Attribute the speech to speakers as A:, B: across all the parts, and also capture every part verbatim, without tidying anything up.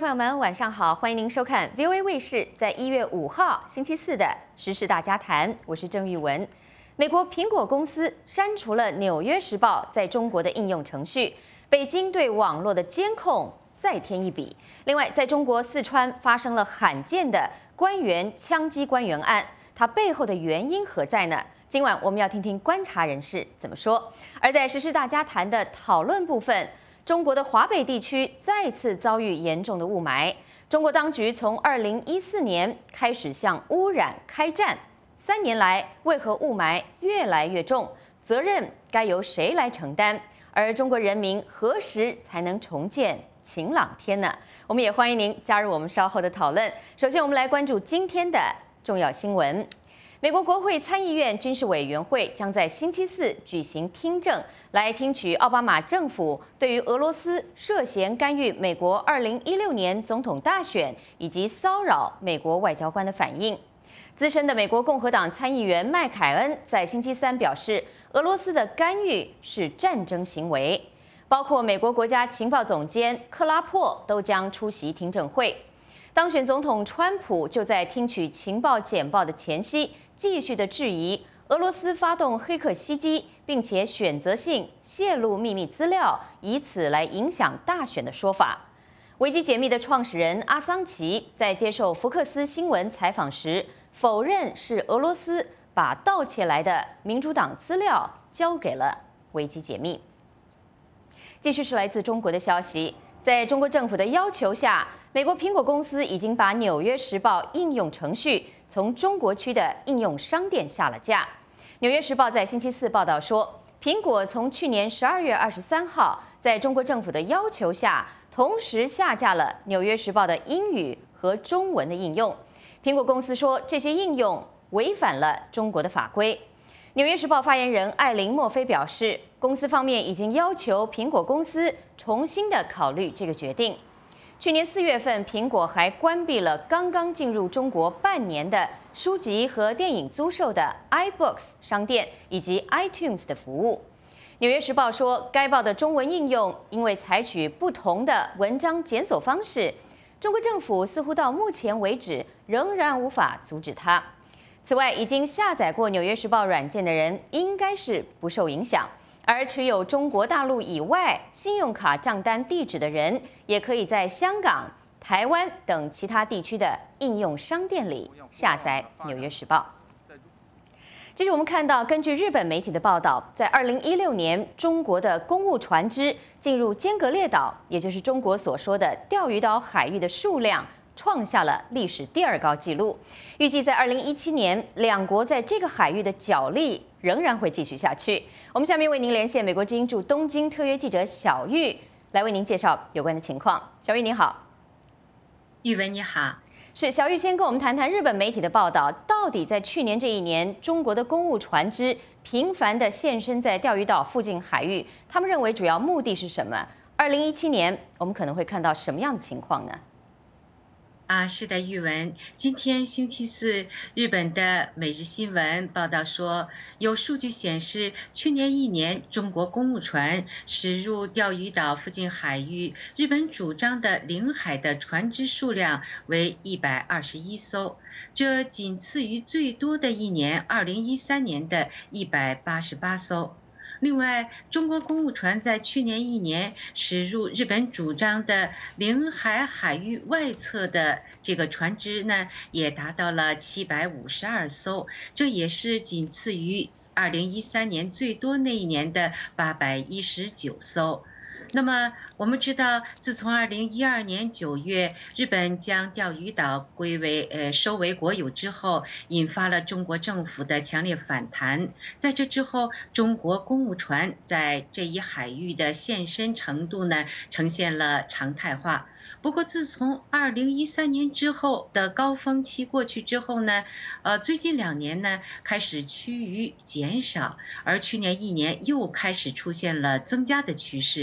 A: 朋友们，晚上好，欢迎您收看 V O A 卫视在一月五号星期四的时事大家谈，我是郑玉文。美国苹果公司删除了《纽约时报》在中国的应用程序，北京对网络的监控再添一笔。另外，在中国四川发生了罕见的官员枪击官员案，它背后的原因何在呢？今晚我们要听听观察人士怎么说。而在时事大家谈的讨论部分，中国的华北地区再次遭遇严重的雾霾。中国当局从二零一四年开始向污染开战，三年来为何雾霾越来越重？责任该由谁来承担？而中国人民何时才能重见晴朗天呢？我们也欢迎您加入我们稍后的讨论。首先，我们来关注今天的重要新闻。美国国会参议院军事委员会将在星期四举行听证，来听取奥巴马政府对于俄罗斯涉嫌干预美国二零一六年总统大选以及骚扰美国外交官的反应。资深的美国共和党参议员麦凯恩在星期三表示，俄罗斯的干预是战争行为，包括美国国家情报总监克拉珀都将出席听证会。当选总统川普就在听取情报简报的前夕，继续的质疑俄罗斯发动黑客袭击，并且选择性泄露秘密资料，以此来影响大选的说法。维基解密的创始人阿桑奇在接受福克斯新闻采访时，否认是俄罗斯把盗窃来的民主党资料交给了维基解密。继续是来自中国的消息，在中国政府的要求下，美国苹果公司已经把《纽约时报》应用程序从中国区的应用商店下了架。《纽约时报》在星期四报道说，苹果从去年十二月二十三号在中国政府的要求下，同时下架了《纽约时报》的英语和中文的应用。苹果公司说，这些应用违反了中国的法规。《纽约时报》发言人艾琳·墨菲表示，公司方面已经要求苹果公司重新的考虑这个决定。去年四月份，苹果还关闭了刚刚进入中国半年的书籍和电影租售的 iBooks 商店以及 iTunes 的服务。纽约时报说，该报的中文应用因为采取不同的文章检索方式，中国政府似乎到目前为止仍然无法阻止它。此外，已经下载过纽约时报软件的人应该是不受影响。而持有中国大陆以外信用卡账单地址的人，也可以在香港、台湾等其他地区的应用商店里下载《纽约时报》。接着我们看到，根据日本媒体的报道，在二零一六年，中国的公务船只进入尖阁列岛，也就是中国所说的钓鱼岛海域的数量创下了历史第二高纪录。预计在二零一七年，两国在这个海域的角力仍然会继续下去。我们下面为您连线美国之音驻东京特约记者小玉，来为您介绍有关的情况。小玉你好。
B: 玉文你好。
A: 是小玉，先跟我们谈谈日本媒体的报道，到底在去年这一年，中国的公务船只频繁地现身在钓鱼岛附近海域，他们认为主要目的是什么？二零一七年我们可能会看到什么样的情况呢？
B: 啊，是的，玉文。今天星期四，日本的每日新闻报道说，有数据显示，去年一年中国公务船驶入钓鱼岛附近海域，日本主张的领海的船只数量为一百二十一艘，这仅次于最多的一年二零一三年的一百八十八艘。另外，中国公务船在去年一年驶入日本主张的领海海域外侧的这个船只呢，也达到了七百五十二艘，这也是仅次于二零一三年最多那一年的八百一十九艘。那么我们知道，自从二零一二年九月，日本将钓鱼岛归为呃收为国有之后，引发了中国政府的强烈反弹。在这之后，中国公务船在这一海域的现身程度呢，呈现了常态化。不过，自从二零一三年之后的高峰期过去之后呢，呃，最近两年呢开始趋于减少，而去年一年又开始出现了增加的趋势。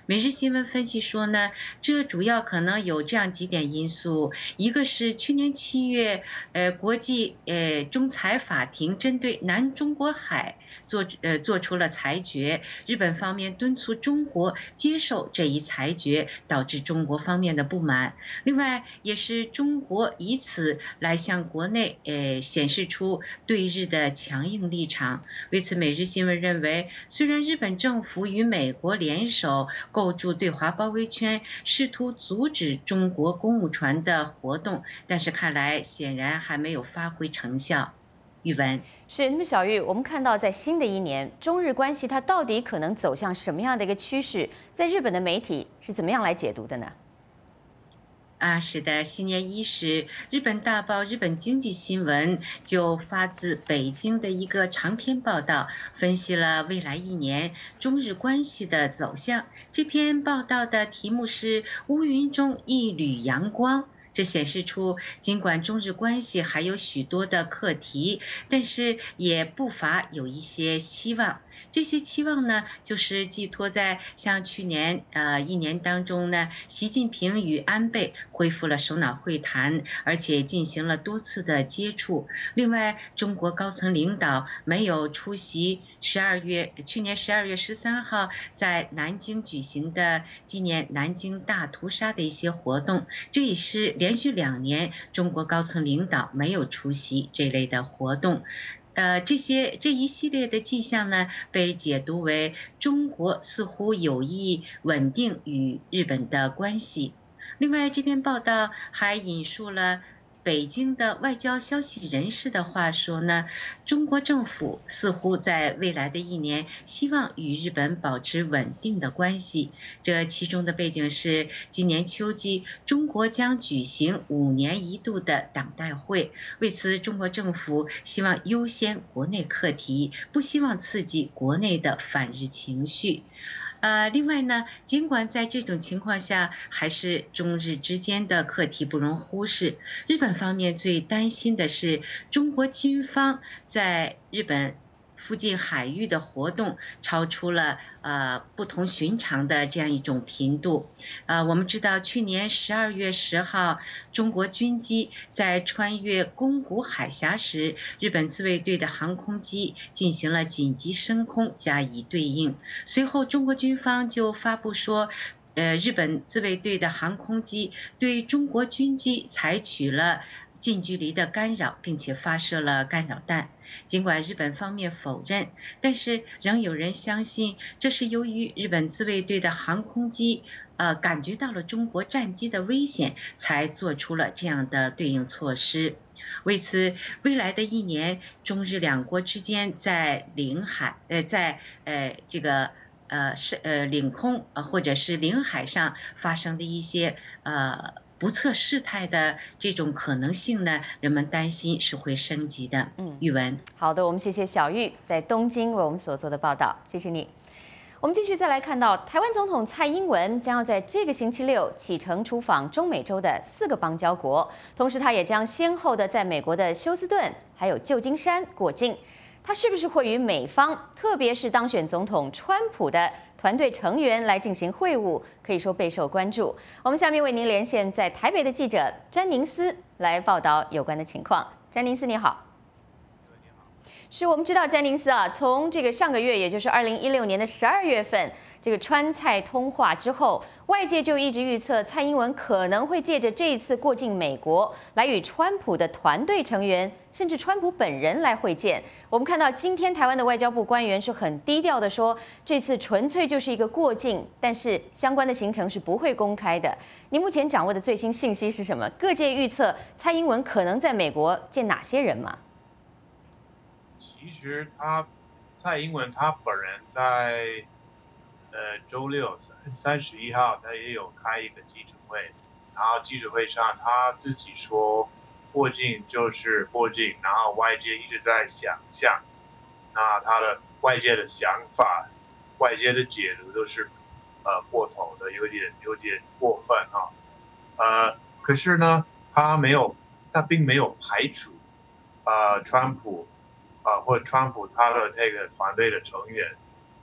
B: 每日新闻分析说呢，这主要可能有这样几点因素，一个是去年七月，呃，国际呃仲裁法庭针对南中国海做呃做出了裁决，日本方面敦促中国接受这一裁决，导致中国方面的不满。另外，也是中国以此来向国内呃显示出对日的强硬立场。为此，每日新闻认为，虽然日本政府与美国联手构筑对华包围圈，试图阻止中国公务船的活动，但是看来显然还没有发挥成效。语文
A: 是，那么小玉，我们看到在新的一年，中日关系它到底可能走向什么样的一个趋势？在日本的媒体是怎么样来解读的呢？
B: 啊，是的，新年伊始，日本大报《日本经济新闻》就发自北京的一个长篇报道，分析了未来一年中日关系的走向。这篇报道的题目是“乌云中一缕阳光”。这显示出，尽管中日关系还有许多的课题，但是也不乏有一些希望。这些期望呢，就是寄托在像去年呃一年当中呢，习近平与安倍恢复了首脑会谈，而且进行了多次的接触。另外，中国高层领导没有出席十二月去年十二月十三号在南京举行的纪念南京大屠杀的一些活动，这也是连续两年中国高层领导没有出席这类的活动。呃，这些这一系列的迹象呢，被解读为中国似乎有意稳定与日本的关系。另外，这篇报道还引述了北京的外交消息人士的话说呢，中国政府似乎在未来的一年希望与日本保持稳定的关系。这其中的背景是，今年秋季中国将举行五年一度的党代会，为此中国政府希望优先国内课题，不希望刺激国内的反日情绪。呃，另外呢，尽管在这种情况下，还是中日之间的课题不容忽视。日本方面最担心的是，中国军方在日本附近海域的活动超出了呃不同寻常的这样一种频度。呃，我们知道去年十二月十号，中国军机在穿越宫古海峡时，日本自卫队的航空机进行了紧急升空加以对应。随后，中国军方就发布说，呃，日本自卫队的航空机对中国军机采取了近距离的干扰，并且发射了干扰弹。尽管日本方面否认，但是仍有人相信这是由于日本自卫队的航空机呃感觉到了中国战机的危险，才做出了这样的对应措施。为此，未来的一年，中日两国之间在领海呃在呃这个呃是呃领空呃或者是领海上发生的一些呃不测事态的这种可能性呢，人们担心是会升级的。嗯，语文。
A: 好的，我们谢谢小玉在东京为我们所做的报道，谢谢你。我们继续再来看到，台湾总统蔡英文将要在这个星期六启程出访中美洲的四个邦交国，同时他也将先后的在美国的休斯顿还有旧金山过境。他是不是会与美方，特别是当选总统川普的团队成员来进行会晤，可以说备受关注。我们下面为您连线在台北的记者詹宁斯来报道有关的情况。詹宁斯，你好。是我们知道詹宁斯啊，从这个上个月，也就是二零一六年的十二月份，这个川蔡通话之后，外界就一直预测蔡英文可能会借着这一次过境美国，来与川普的团队成员，甚至川普本人来会见。我们看到今天台湾的外交部官员是很低调的说，这次纯粹就是一个过境，但是相关的行程是不会公开的。您目前掌握的最新信息是什么？各界预测蔡英文可能在美国见哪些人吗？
C: 其实他蔡英文他本人在呃周六三十一号他也有开一个记者会，然后记者会上他自己说过境就是过境，然后外界一直在想象，那他的外界的想法、外界的解读都是呃过头的，有点有点过分哈、啊，呃，可是呢，他没有，他并没有排除呃川普。啊，或者川普他的这个团队的成员，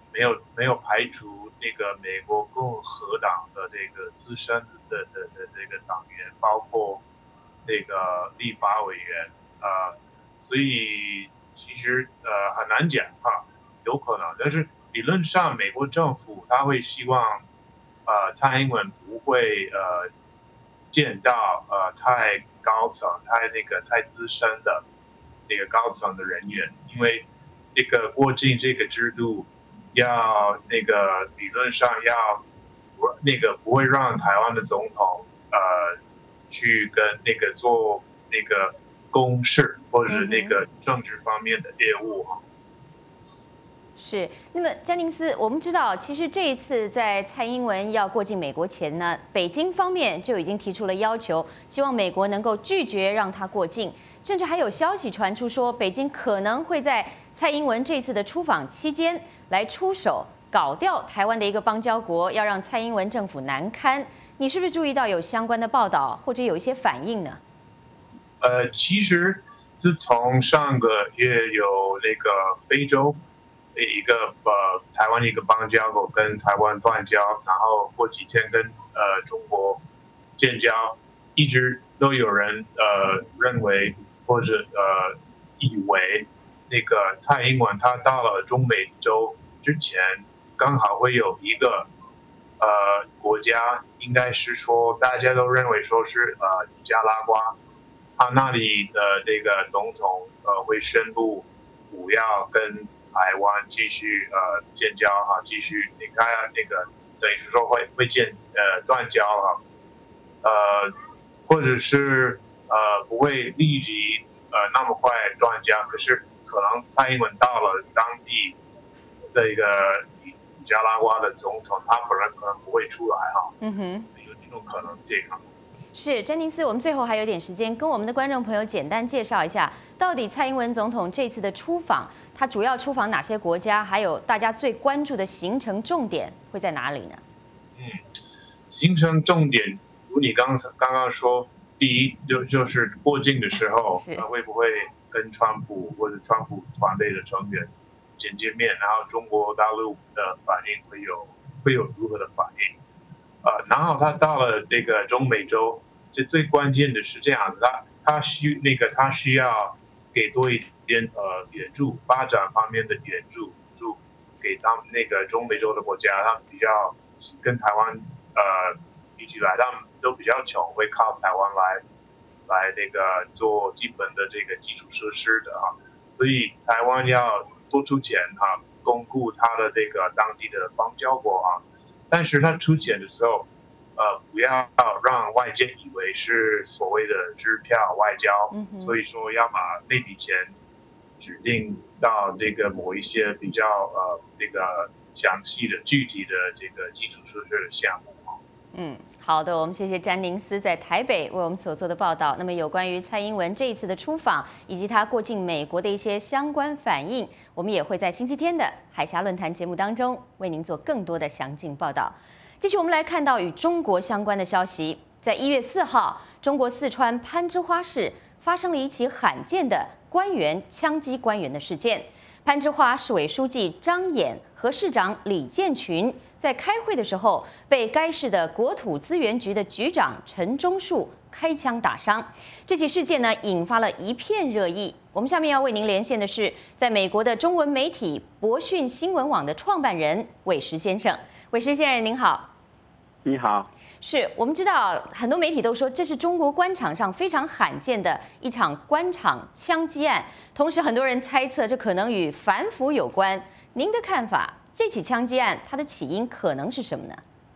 C: 没有没有排除那个美国共和党的这个资深的的的这个党员，包括那个立法委员啊、呃，所以其实呃很难讲哈，有可能，但是理论上美国政府他会希望呃蔡英文不会呃见到呃太高层、太那个太资深的那个高层的人员，因为这个过境这个制度要那个理论上要那个不会让台湾的总统呃去跟那个做那个公事或者那个政治方面的业务哈。
A: 是，那么詹宁斯，我们知道，其实这一次在蔡英文要过境美国前呢，北京方面就已经提出了要求，希望美国能够拒绝让他过境，甚至还有消息传出说，北京可能会在蔡英文这次的出访期间来出手搞掉台湾的一个邦交国，要让蔡英文政府难堪。你是不是注意到有相关的报道，或者有一些反应呢？
C: 呃，其实自从上个月有那个非洲一个呃台湾一个邦交国跟台湾断交，然后过几天跟呃中国建交，一直都有人呃认为或者呃以为那个蔡英文他到了中美洲之前，刚好会有一个呃国家，应该是说大家都认为说是呃尼加拉瓜，他那里的这个总统呃会宣布不要跟台湾继续呃建交哈，继续你看那个等于是说会会建呃断交哈，呃或者是呃不会立即呃那么快断交，可是可能蔡英文到了当地这个尼加拉瓜的总统，他本人可能不会出来哈，
A: 嗯哼，
C: 有这种可能性哈。
A: 是詹宁斯，我们最后还有点时间，跟我们的观众朋友简单介绍一下，到底蔡英文总统这次的出访，他主要出访哪些国家，还有大家最关注的行程重点会在哪里呢？
C: 嗯，行程重点，如你刚刚刚说，第一就就是过境的时候，他会不会跟川普或者川普团队的成员见见面，然后中国大陆的反应会有会有如何的反应？呃，然后他到了这个中美洲，这最关键的是这样子，他他需那个他需要给多一点呃援助，发展方面的援助，助给他们那个中美洲的国家，他们比较跟台湾呃比起来，他们都比较穷，会靠台湾来来那个做基本的这个基础设施的哈，所以台湾要多出钱哈，巩固他的这个当地的邦交国啊。但是他出钱的时候，呃，不要让外界以为是所谓的支票外交，
A: 嗯、
C: 所以说要把那笔钱指定到这个某一些比较呃这个详细的具体的这个基础设施的项目。
A: 嗯，好的，我们谢谢詹宁斯在台北为我们所做的报道。那么有关于蔡英文这一次的出访，以及他过境美国的一些相关反应，我们也会在星期天的海峡论坛节目当中为您做更多的详尽报道。继续，我们来看到与中国相关的消息。在一月四号，中国四川攀枝花市发生了一起罕见的官员枪击官员的事件。攀枝花市委书记张衍和市长李建群在开会的时候，被该市的国土资源局的局长陈忠树开枪打伤。这起事件呢，引发了一片热议。我们下面要为您连线的是，在美国的中文媒体博讯新闻网的创办人韦石先生。韦石先生，您好。
D: 你好。
A: 是我们知道，很多媒体都说这是中国官场上非常罕见的一场官场枪击案，同时很多人猜测这可能与反腐有关。您的看法，这起枪击案它的起因可能是什么呢？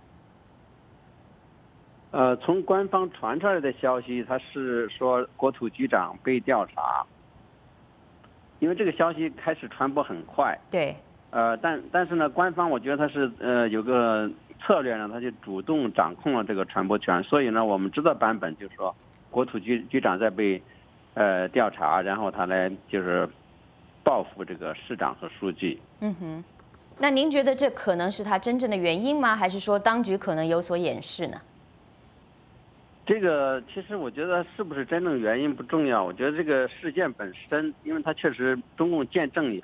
D: 呃，从官方传出来的消息，他是说国土局长被调查，因为这个消息开始传播很快。
A: 对。
D: 呃，但但是呢，官方我觉得他是呃有个策略呢，他就主动掌控了这个传播权，所以呢，我们知道版本就是说，国土局局长在被呃调查，然后他来就是报复这个市长和书记。
A: 嗯哼，那您觉得这可能是他真正的原因吗？还是说当局可能有所掩饰呢？
D: 这个其实我觉得是不是真正原因不重要，我觉得这个事件本身，因为它确实中共建政以后，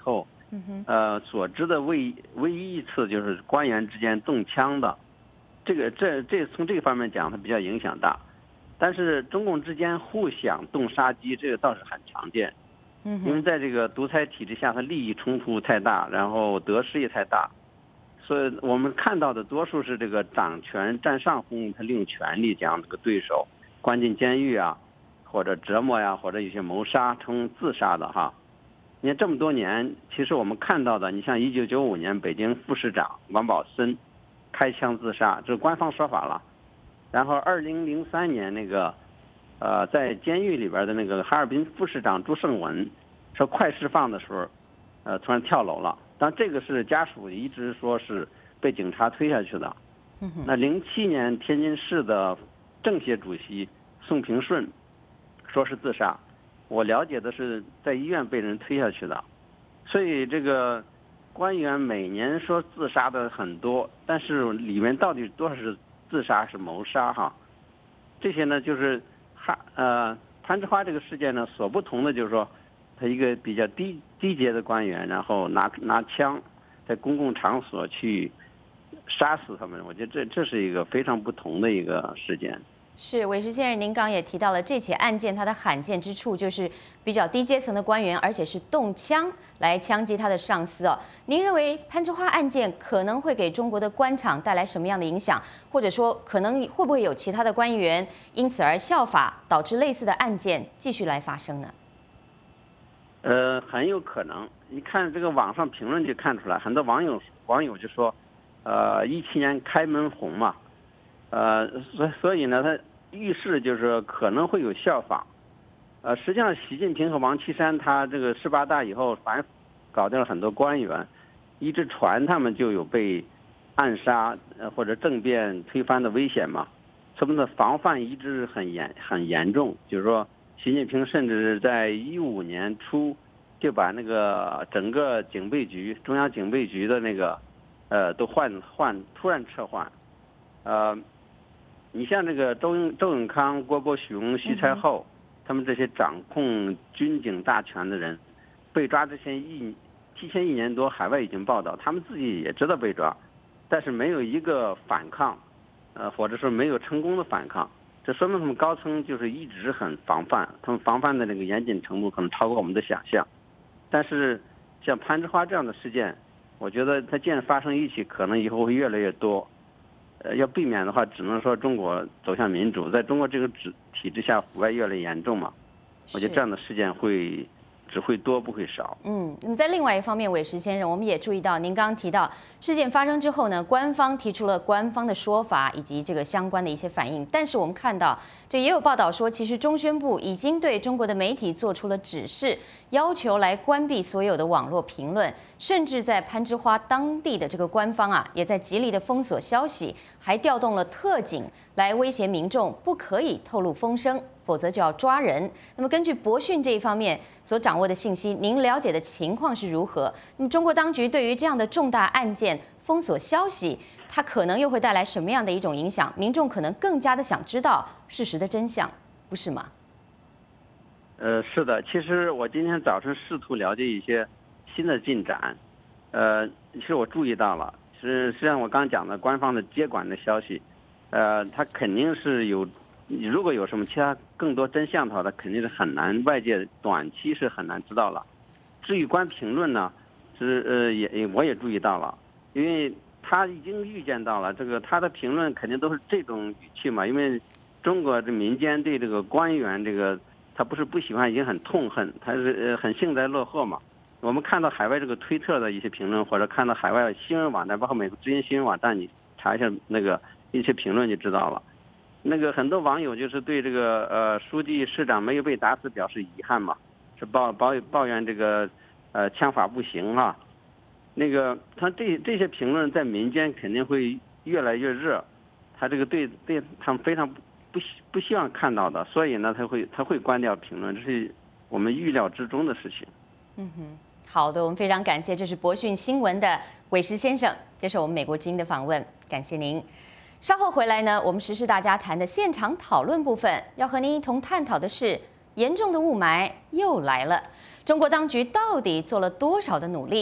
D: 嗯哼，呃，所知的唯唯一一次就是官员之间动枪的，这个这这从这个方面讲，它比较影响大。但是中共之间互相动杀机，这个倒是很常见。嗯，因为在这个独裁体制下，它利益冲突太大，然后得失也太大，所以我们看到的多数是这个掌权占上风，他利用权力将这个对手关进监狱啊，或者折磨呀、啊，或者有些谋杀成自杀的哈。你看这么多年，其实我们看到的，你像一九九五年北京副市长王宝森开枪自杀，这是官方说法了。然后二零零三年那个，呃，在监狱里边的那个哈尔滨副市长朱胜文，说快释放的时候，呃，突然跳楼了。但这个是家属一直说是被警察推下去的。那零七年天津市的政协主席宋平顺说是自杀。我了解的是在医院被人推下去的，所以这个官员每年说自杀的很多，但是里面到底多少是自杀是谋杀哈？这些呢就是哈呃攀枝花这个事件呢所不同的就是说，他一个比较低低阶的官员，然后拿拿枪在公共场所去杀死他们，我觉得这这是一个非常不同的一个事件。
A: 是，韦石先生，您刚也提到了这起案件，它的罕见之处就是比较低阶层的官员，而且是动枪来枪击他的上司哦。您认为攀枝花案件可能会给中国的官场带来什么样的影响？或者说，可能会不会有其他的官员因此而效法，导致类似的案件继续来发生呢？
D: 呃，很有可能。你看这个网上评论就看出来，很多网友网友就说，呃，一七年开门红嘛。呃，所所以呢，他预示就是可能会有效仿。呃，实际上，习近平和王岐山他这个十八大以后，反搞掉了很多官员，一直传他们就有被暗杀呃或者政变推翻的危险嘛。他们的防范一直很严很严重，就是说，习近平甚至是在一五年初就把那个整个警备局、中央警备局的那个呃都换换突然撤换，呃。你像这个周永周永康、郭伯雄、徐才厚，他们这些掌控军警大权的人，被抓之前一提前一年多，海外已经报道，他们自己也知道被抓，但是没有一个反抗，呃，或者说没有成功的反抗，这说明他们高层就是一直很防范，他们防范的那个严谨程度可能超过我们的想象。但是像攀枝花这样的事件，我觉得它既然发生一起，可能以后会越来越多。呃，要避免的话，只能说中国走向民主，在中国这个体体制下，腐败越来越严重嘛。我觉得这样的事件会只会多不会少。
A: 嗯，那么在另外一方面，韦石先生，我们也注意到，您刚刚提到事件发生之后呢，官方提出了官方的说法以及这个相关的一些反应，但是我们看到，这也有报道说，其实中宣部已经对中国的媒体做出了指示，要求来关闭所有的网络评论，甚至在攀枝花当地的这个官方啊，也在极力的封锁消息，还调动了特警来威胁民众，不可以透露风声，否则就要抓人。那么根据博讯这一方面所掌握的信息，您了解的情况是如何？那么中国当局对于这样的重大案件封锁消息，它可能又会带来什么样的一种影响？民众可能更加的想知道事实的真相，不是吗？
D: 呃，是的，其实我今天早晨试图了解一些新的进展，呃，其实我注意到了，是实际上我刚讲的官方的接管的消息，呃，它肯定是有，如果有什么其他更多真相的话，它肯定是很难，外界短期是很难知道了。至于关评论呢，是呃也我也注意到了，因为他已经预见到了这个他的评论肯定都是这种语气嘛，因为中国的民间对这个官员这个。他不是不喜欢，已经很痛恨，他是呃很幸灾乐祸嘛。我们看到海外这个推特的一些评论，或者看到海外新闻网站，包括美国之音新闻网站，你查一下那个一些评论就知道了。那个很多网友就是对这个呃书记市长没有被打死表示遗憾嘛，是抱抱抱怨这个呃枪法不行哈、啊。那个他这这些评论在民间肯定会越来越热，他这个对对他们非常。不不希望看到的，所以呢，他会他会关掉评论，这是我们预料之中的事情。
A: 嗯哼，好的，我们非常感谢，这是博讯新闻的韦石先生接受我们美国之音的访问，感谢您。稍后回来呢，我们时事大家谈的现场讨论部分，要和您一同探讨的是严重的雾霾又来了，中国当局到底做了多少的努力？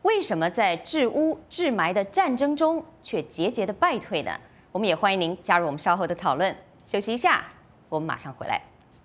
A: 为什么在治污治霾的战争中却节节的败退呢？我们也欢迎您加入我们稍后的讨论。休息一下，我们马上回来。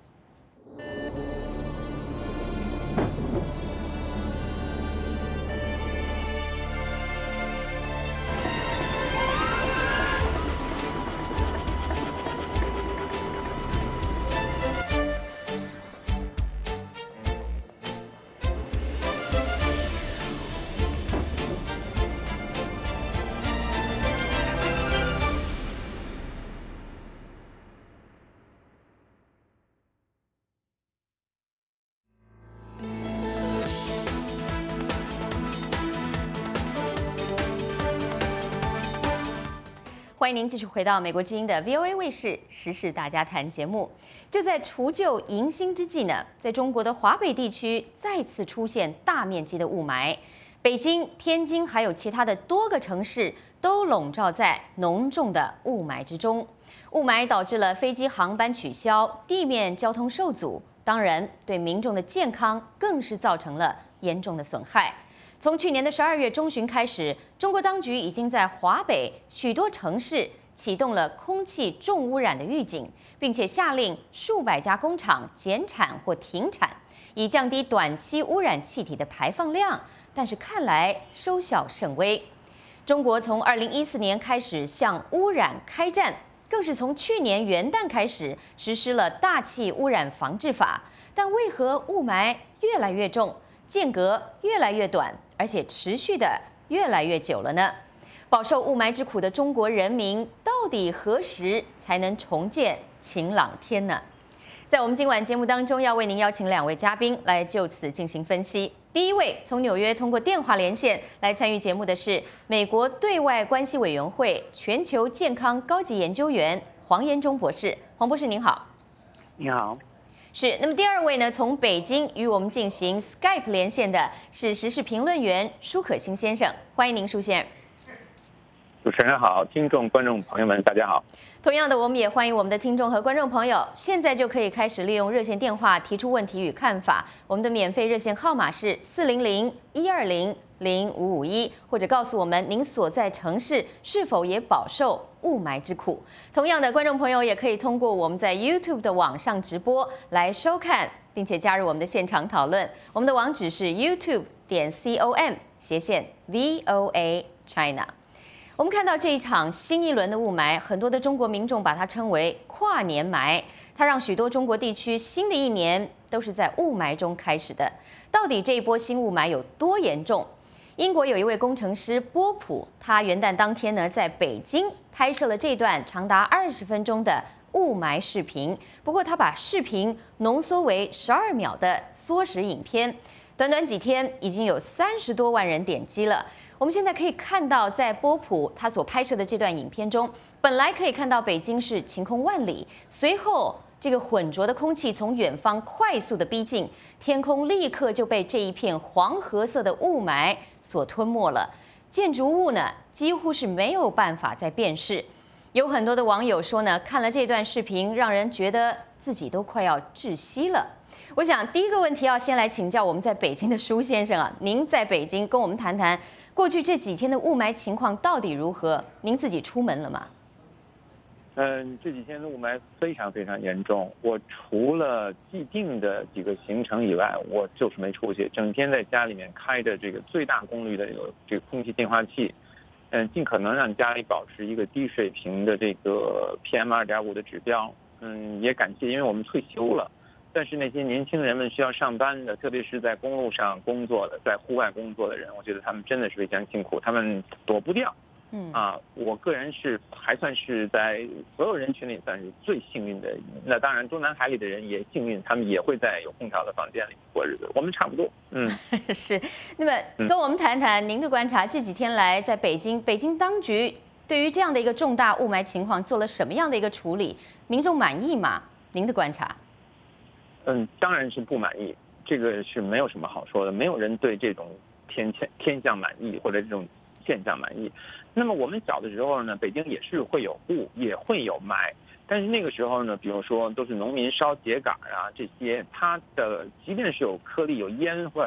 A: 欢迎您继续回到美国之音的 V O A 卫视时事大家谈节目。就在除旧迎新之际呢，在中国的华北地区再次出现大面积的雾霾，北京、天津还有其他的多个城市都笼罩在浓重的雾霾之中。雾霾导致了飞机航班取消，地面交通受阻，当然对民众的健康更是造成了严重的损害。从去年的十二月中旬开始，中国当局已经在华北许多城市启动了空气重污染的预警，并且下令数百家工厂减产或停产，以降低短期污染气体的排放量。但是看来收效甚微。中国从二零一四年开始向污染开战，更是从去年元旦开始实施了大气污染防治法。但为何雾霾越来越重，间隔越来越短，而且持续的越来越久了呢？饱受雾霾之苦的中国人民，到底何时才能重见晴朗天呢？在我们今晚节目当中，要为您邀请两位嘉宾来就此进行分析。第一位从纽约通过电话连线来参与节目的是美国对外关系委员会全球健康高级研究员黄延忠博士。黄博士您好。
E: 你好。
A: 是，那么第二位呢，从北京与我们进行 Skype 连线的是时事评论员舒可欣先生，欢迎您，舒先生。
E: 主持人好，听众观众朋友们大家好。
A: 同样的，我们也欢迎我们的听众和观众朋友，现在就可以开始利用热线电话提出问题与看法。我们的免费热线号码是四零零一二零零五五一，或者告诉我们您所在城市是否也饱受雾霾之苦。同样的，观众朋友也可以通过我们在 YouTube 的网上直播来收看，并且加入我们的现场讨论。我们的网址是 YouTube 点 com 斜线 V O A China。我们看到这一场新一轮的雾霾，很多的中国民众把它称为跨年霾，它让许多中国地区新的一年都是在雾霾中开始的。到底这一波新雾霾有多严重？英国有一位工程师波普，他元旦当天呢在北京拍摄了这段长达二十分钟的雾霾视频，不过他把视频浓缩为十二秒的缩时影片，短短几天已经有三十多万人点击了。我们现在可以看到，在波普他所拍摄的这段影片中，本来可以看到北京市晴空万里，随后这个浑浊的空气从远方快速的逼近，天空立刻就被这一片黄褐色的雾霾所吞没了，建筑物呢几乎是没有办法再辨识。有很多的网友说呢，看了这段视频，让人觉得自己都快要窒息了。我想第一个问题要先来请教我们在北京的舒先生啊，您在北京跟我们谈谈过去这几天的雾霾情况到底如何？您自己出门了吗？
E: 嗯，这几天的雾霾非常非常严重。我除了既定的几个行程以外，我就是没出去，整天在家里面开着这个最大功率的有这个空气净化器，嗯，尽可能让家里保持一个低水平的这个 P M 二点五 的指标。嗯，也感谢，因为我们退休了。但是那些年轻人们需要上班的，特别是在公路上工作的，在户外工作的人，我觉得他们真的是非常辛苦，他们躲不掉。嗯啊，我个人是还算是在所有人群里算是最幸运的。那当然，中南海里的人也幸运，他们也会在有空调的房间里过日子。我们差不多。嗯，
A: 是。那么跟我们谈谈您的观察，这几天来在北京，北京当局对于这样的一个重大雾霾情况做了什么样的一个处理？民众满意吗？您的观察？
E: 嗯，当然是不满意，这个是没有什么好说的，没有人对这种天天天象满意或者这种现象满意。那么我们小的时候呢，北京也是会有雾，也会有霾，但是那个时候呢，比如说都是农民烧秸秆啊这些，它的即便是有颗粒有烟味儿，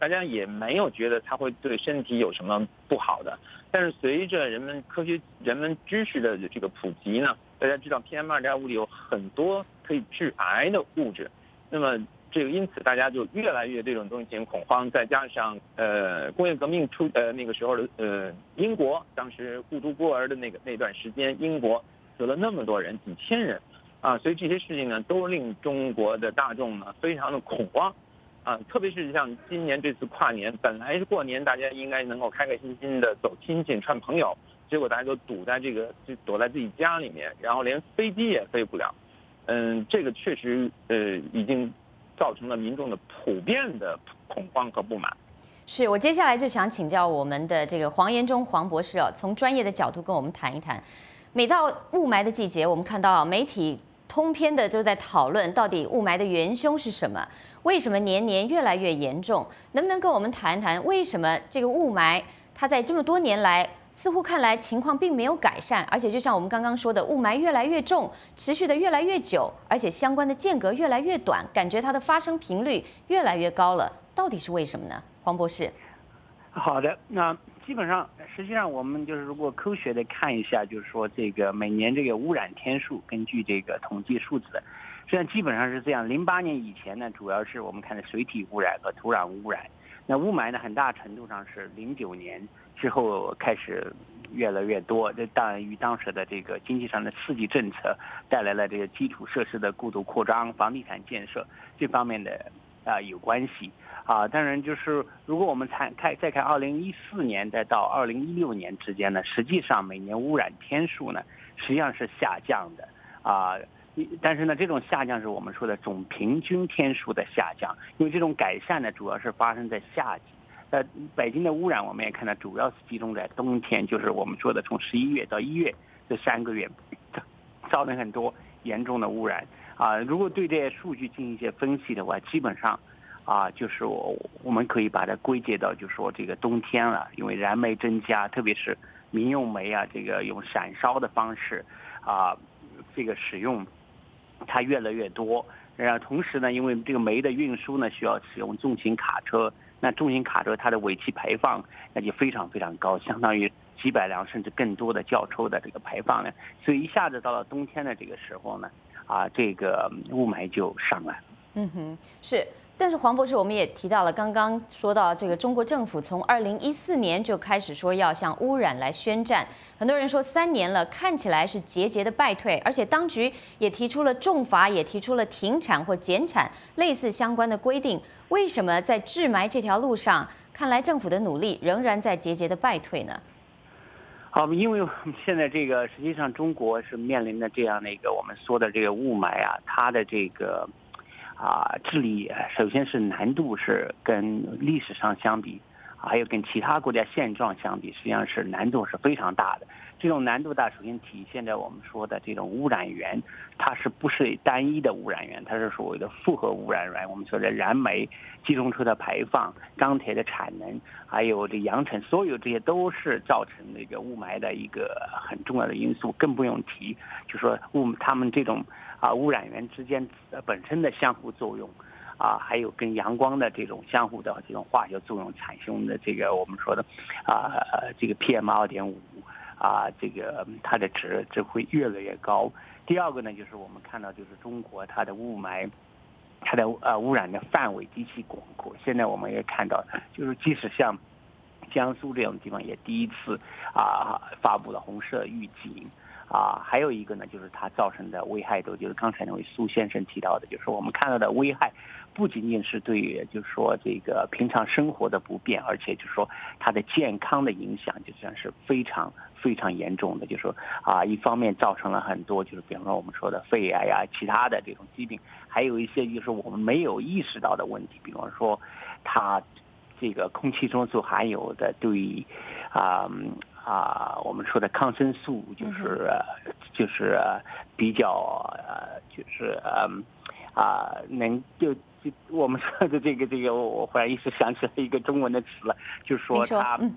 E: 大家也没有觉得它会对身体有什么不好的。但是随着人们科学、人们知识的这个普及呢，大家知道 P M 二点五 里有很多可以致癌的物质，那么这个因此大家就越来越对这种东西进行恐慌。再加上呃工业革命出呃那个时候的呃英国当时孤独孤儿的那个那段时间，英国死了那么多人，几千人啊，所以这些事情呢都令中国的大众呢非常的恐慌。啊，特别是像今年这次跨年，本来是过年，大家应该能够开开心心的走亲戚、串朋友，结果大家都堵在这个，就躲在自己家里面，然后连飞机也飞不了。嗯，这个确实呃已经造成了民众的普遍的恐慌和不满。
A: 是我接下来就想请教我们的这个黄延忠黄博士哦，从专业的角度跟我们谈一谈。每到雾霾的季节，我们看到媒体通篇的都在讨论到底雾霾的元凶是什么。为什么年年越来越严重？能不能跟我们谈谈为什么这个雾霾它在这么多年来似乎看来情况并没有改善，而且就像我们刚刚说的，雾霾越来越重，持续的越来越久，而且相关的间隔越来越短，感觉它的发生频率越来越高了，到底是为什么呢？黄博士。
F: 好的，那基本上实际上我们就是如果科学的看一下，就是说这个每年这个污染天数，根据这个统计数字，实际上基本上是这样。零八年以前呢，主要是我们看的水体污染和土壤污染。那雾霾呢，很大程度上是零九年之后开始越来越多。这当然与当时的这个经济上的刺激政策带来了这个基础设施的过度扩张、房地产建设这方面的啊、呃、有关系啊。当然，就是如果我们看看再看二零一四年再到二零一六年之间呢，实际上每年污染天数呢实际上是下降的啊。但是呢，这种下降是我们说的总平均天数的下降，因为这种改善呢，主要是发生在夏季。呃，北京的污染我们也看到，主要是集中在冬天，就是我们说的从十一月到一月这三个月，造成很多严重的污染啊。如果对这些数据进行一些分析的话，基本上啊，就是我我们可以把它归结到，就是说这个冬天了，因为燃煤增加，特别是民用煤啊，这个用闪烧的方式啊，这个使用。它越来越多，然后同时呢，因为这个煤的运输呢需要使用重型卡车，那重型卡车它的尾气排放那就非常非常高，相当于几百辆甚至更多的轿车的这个排放呢，所以一下子到了冬天的这个时候呢，啊，这个雾霾就上来了。
A: 嗯哼，是。但是黄博士，我们也提到了，刚刚说到这个中国政府从二零一四年就开始说要向污染来宣战，很多人说三年了，看起来是节节的败退，而且当局也提出了重罚，也提出了停产或减产类似相关的规定。为什么在治霾这条路上，看来政府的努力仍然在节节的败退呢？
F: 好，因为现在这个实际上中国是面临的这样的一个我们说的这个雾霾啊，它的这个。啊，治理首先是难度是跟历史上相比，还有跟其他国家现状相比，实际上是难度是非常大的。这种难度大，首先体现在我们说的这种污染源，它是不是单一的污染源？它是所谓的复合污染源。我们说的燃煤、机动车的排放、钢铁的产能，还有这扬尘，所有这些都是造成这个雾霾的一个很重要的因素。更不用提，就说雾他们这种。啊，污染源之间本身的相互作用，啊，还有跟阳光的这种相互的这种化学作用产生的这个我们说的啊，这个 P M 二点五啊，这个它的值值会越来越高。第二个呢，就是我们看到就是中国它的雾霾，它的呃污染的范围极其广阔。现在我们也看到，就是即使像江苏这种地方，也第一次啊发布了红色预警。啊，还有一个呢，就是它造成的危害度，就是刚才那位苏先生提到的，就是我们看到的危害，不仅仅是对于就是说这个平常生活的不便，而且就是说它的健康的影响，就像是非常非常严重的，就是说啊，一方面造成了很多就是比方说我们说的肺癌呀、其他的这种疾病，还有一些就是我们没有意识到的问题，比方说它这个空气中所含有的对于啊。啊，我们说的抗生素就是、嗯、就是比较呃，就是嗯啊，能就就我们说的这个这个，我忽然一时想起来一个中文的词了，就是说它、嗯、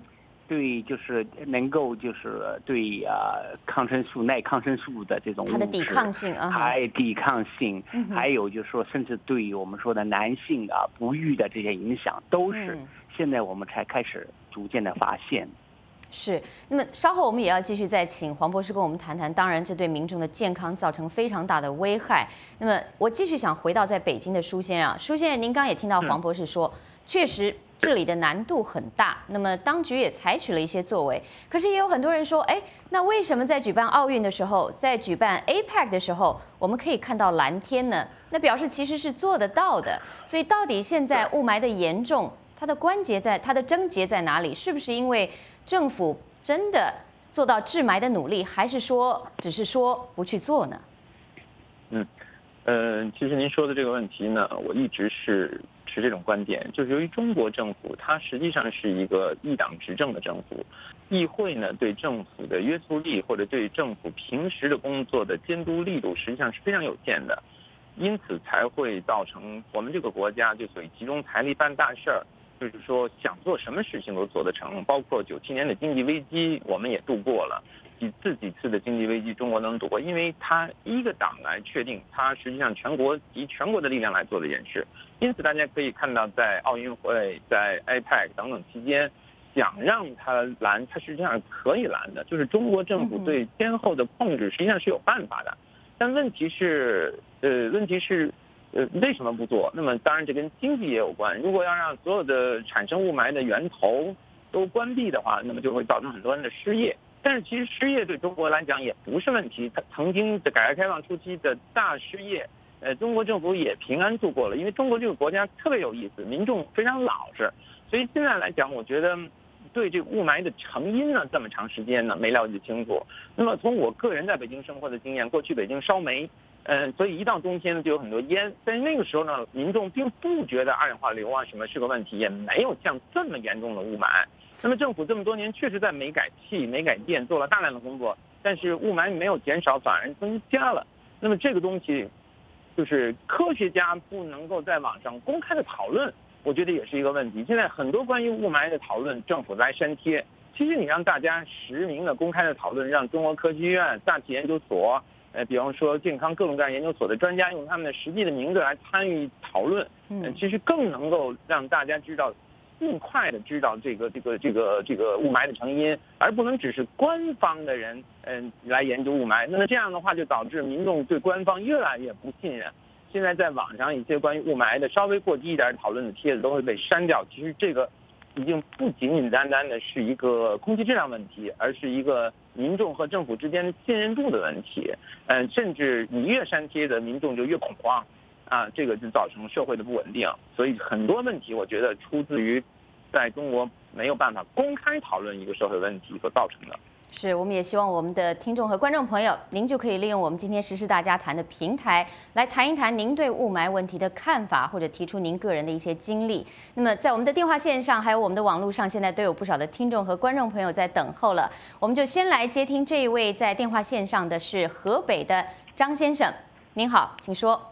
F: 对，就是能够就是对啊、呃、抗生素、耐抗生素的这种物质，
A: 它的抵抗性啊，
F: 还抵抗性，
A: 嗯、
F: 还有就是说，甚至对于我们说的男性啊不育的这些影响，都是现在我们才开始逐渐的发现。
A: 是，那么稍后我们也要继续再请黄博士跟我们谈谈，当然这对民众的健康造成非常大的危害。那么我继续想回到在北京的舒先生啊，舒先生，您刚刚也听到黄博士说，确实这里的难度很大，那么当局也采取了一些作为，可是也有很多人说，哎，那为什么在举办奥运的时候，在举办 A P E C 的时候，我们可以看到蓝天呢？那表示其实是做得到的。所以到底现在雾霾的严重，它的关节在它的症结在哪里？是不是因为政府真的做到治霾的努力，还是说只是说不去做呢？
E: 嗯，呃，其实您说的这个问题呢，我一直是持这种观点，就是由于中国政府它实际上是一个一党执政的政府，议会呢对政府的约束力或者对政府平时的工作的监督力度实际上是非常有限的，因此才会造成我们这个国家就所以集中财力办大事儿。就是说，想做什么事情都做得成，包括九七年的经济危机，我们也度过了几次几次的经济危机，中国能度过，因为它一个党来确定，它实际上全国以全国的力量来做这件事。因此，大家可以看到，在奥运会、在 A P E C 等等期间，想让它拦，它实际上可以拦的，就是中国政府对先后的控制实际上是有办法的。但问题是，呃，问题是。呃，为什么不做？那么当然这跟经济也有关。如果要让所有的产生雾霾的源头都关闭的话，那么就会造成很多人的失业。但是其实失业对中国来讲也不是问题。它曾经的改革开放初期的大失业，呃，中国政府也平安度过了。因为中国这个国家特别有意思，民众非常老实，所以现在来讲，我觉得对这个雾霾的成因呢，这么长时间呢没了解清楚。那么从我个人在北京生活的经验，过去北京烧煤。嗯，所以一到冬天呢，就有很多烟。在那个时候呢，民众并不觉得二氧化硫啊什么是个问题，也没有像这么严重的雾霾。那么政府这么多年确实在煤改气、煤改电做了大量的工作，但是雾霾没有减少，反而增加了。那么这个东西，就是科学家不能够在网上公开的讨论，我觉得也是一个问题。现在很多关于雾霾的讨论，政府来删帖。其实你让大家实名的、公开的讨论，让中国科学院、大气研究所。呃，比方说健康各种各样研究所的专家用他们的实际的名字来参与讨论，嗯，其实更能够让大家知道，尽快的知道这个这个这个这个雾霾的成因，而不能只是官方的人嗯来研究雾霾。那么这样的话，就导致民众对官方越来越不信任。现在在网上一些关于雾霾的稍微过激一点讨论的帖子都会被删掉。其实这个已经不仅仅单单的是一个空气质量问题，而是一个民众和政府之间的信任度的问题。嗯，甚至你越删帖的民众就越恐慌，啊，这个就造成社会的不稳定。所以很多问题，我觉得出自于在中国没有办法公开讨论一个社会问题所造成的。
A: 是，我们也希望我们的听众和观众朋友，您就可以利用我们今天时事大家谈的平台，来谈一谈您对雾霾问题的看法，或者提出您个人的一些经历。那么在我们的电话线上，还有我们的网络上，现在都有不少的听众和观众朋友在等候了。我们就先来接听这一位在电话线上的是河北的张先生，您好，请说。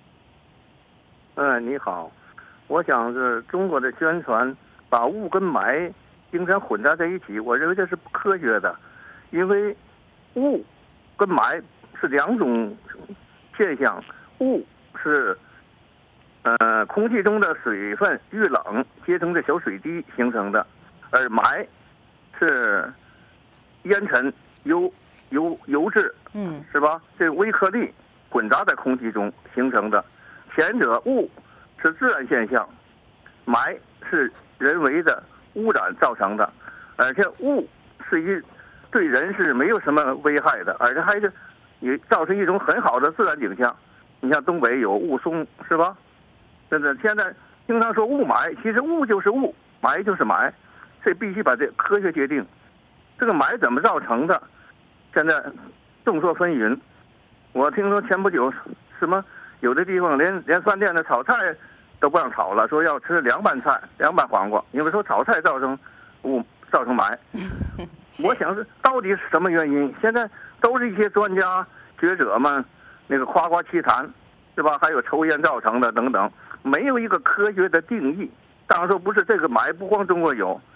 G: 嗯，你好，我想是中国的宣传把雾跟霾经常混杂在一起，我认为这是不科学的。因为雾跟霾是两种现象，雾是呃空气中的水分遇冷结成的小水滴形成的，而霾是烟尘、油油油质，嗯，是吧？这微颗粒混杂在空气中形成的。前者雾是自然现象，霾是人为的污染造成的，而且雾是一对人是没有什么危害的，而且还是也造成一种很好的自然景象。你像东北有雾凇，是吧？真的，现在经常说雾霾，其实雾就是雾，霾就是霾，这必须把这科学界定。这个霾怎么造成的？现在众说纷纭。我听说前不久什么有的地方连连饭店的炒菜都不让炒了，说要吃凉拌菜、凉拌黄瓜，因为说炒菜造成雾，造成霾。我想是到底是什么原因？现在都是一些专家学者们那个夸夸其谈，是吧？还有抽烟造成的等等，没有一个科学的定义。当然说不是这个霾不光中国有，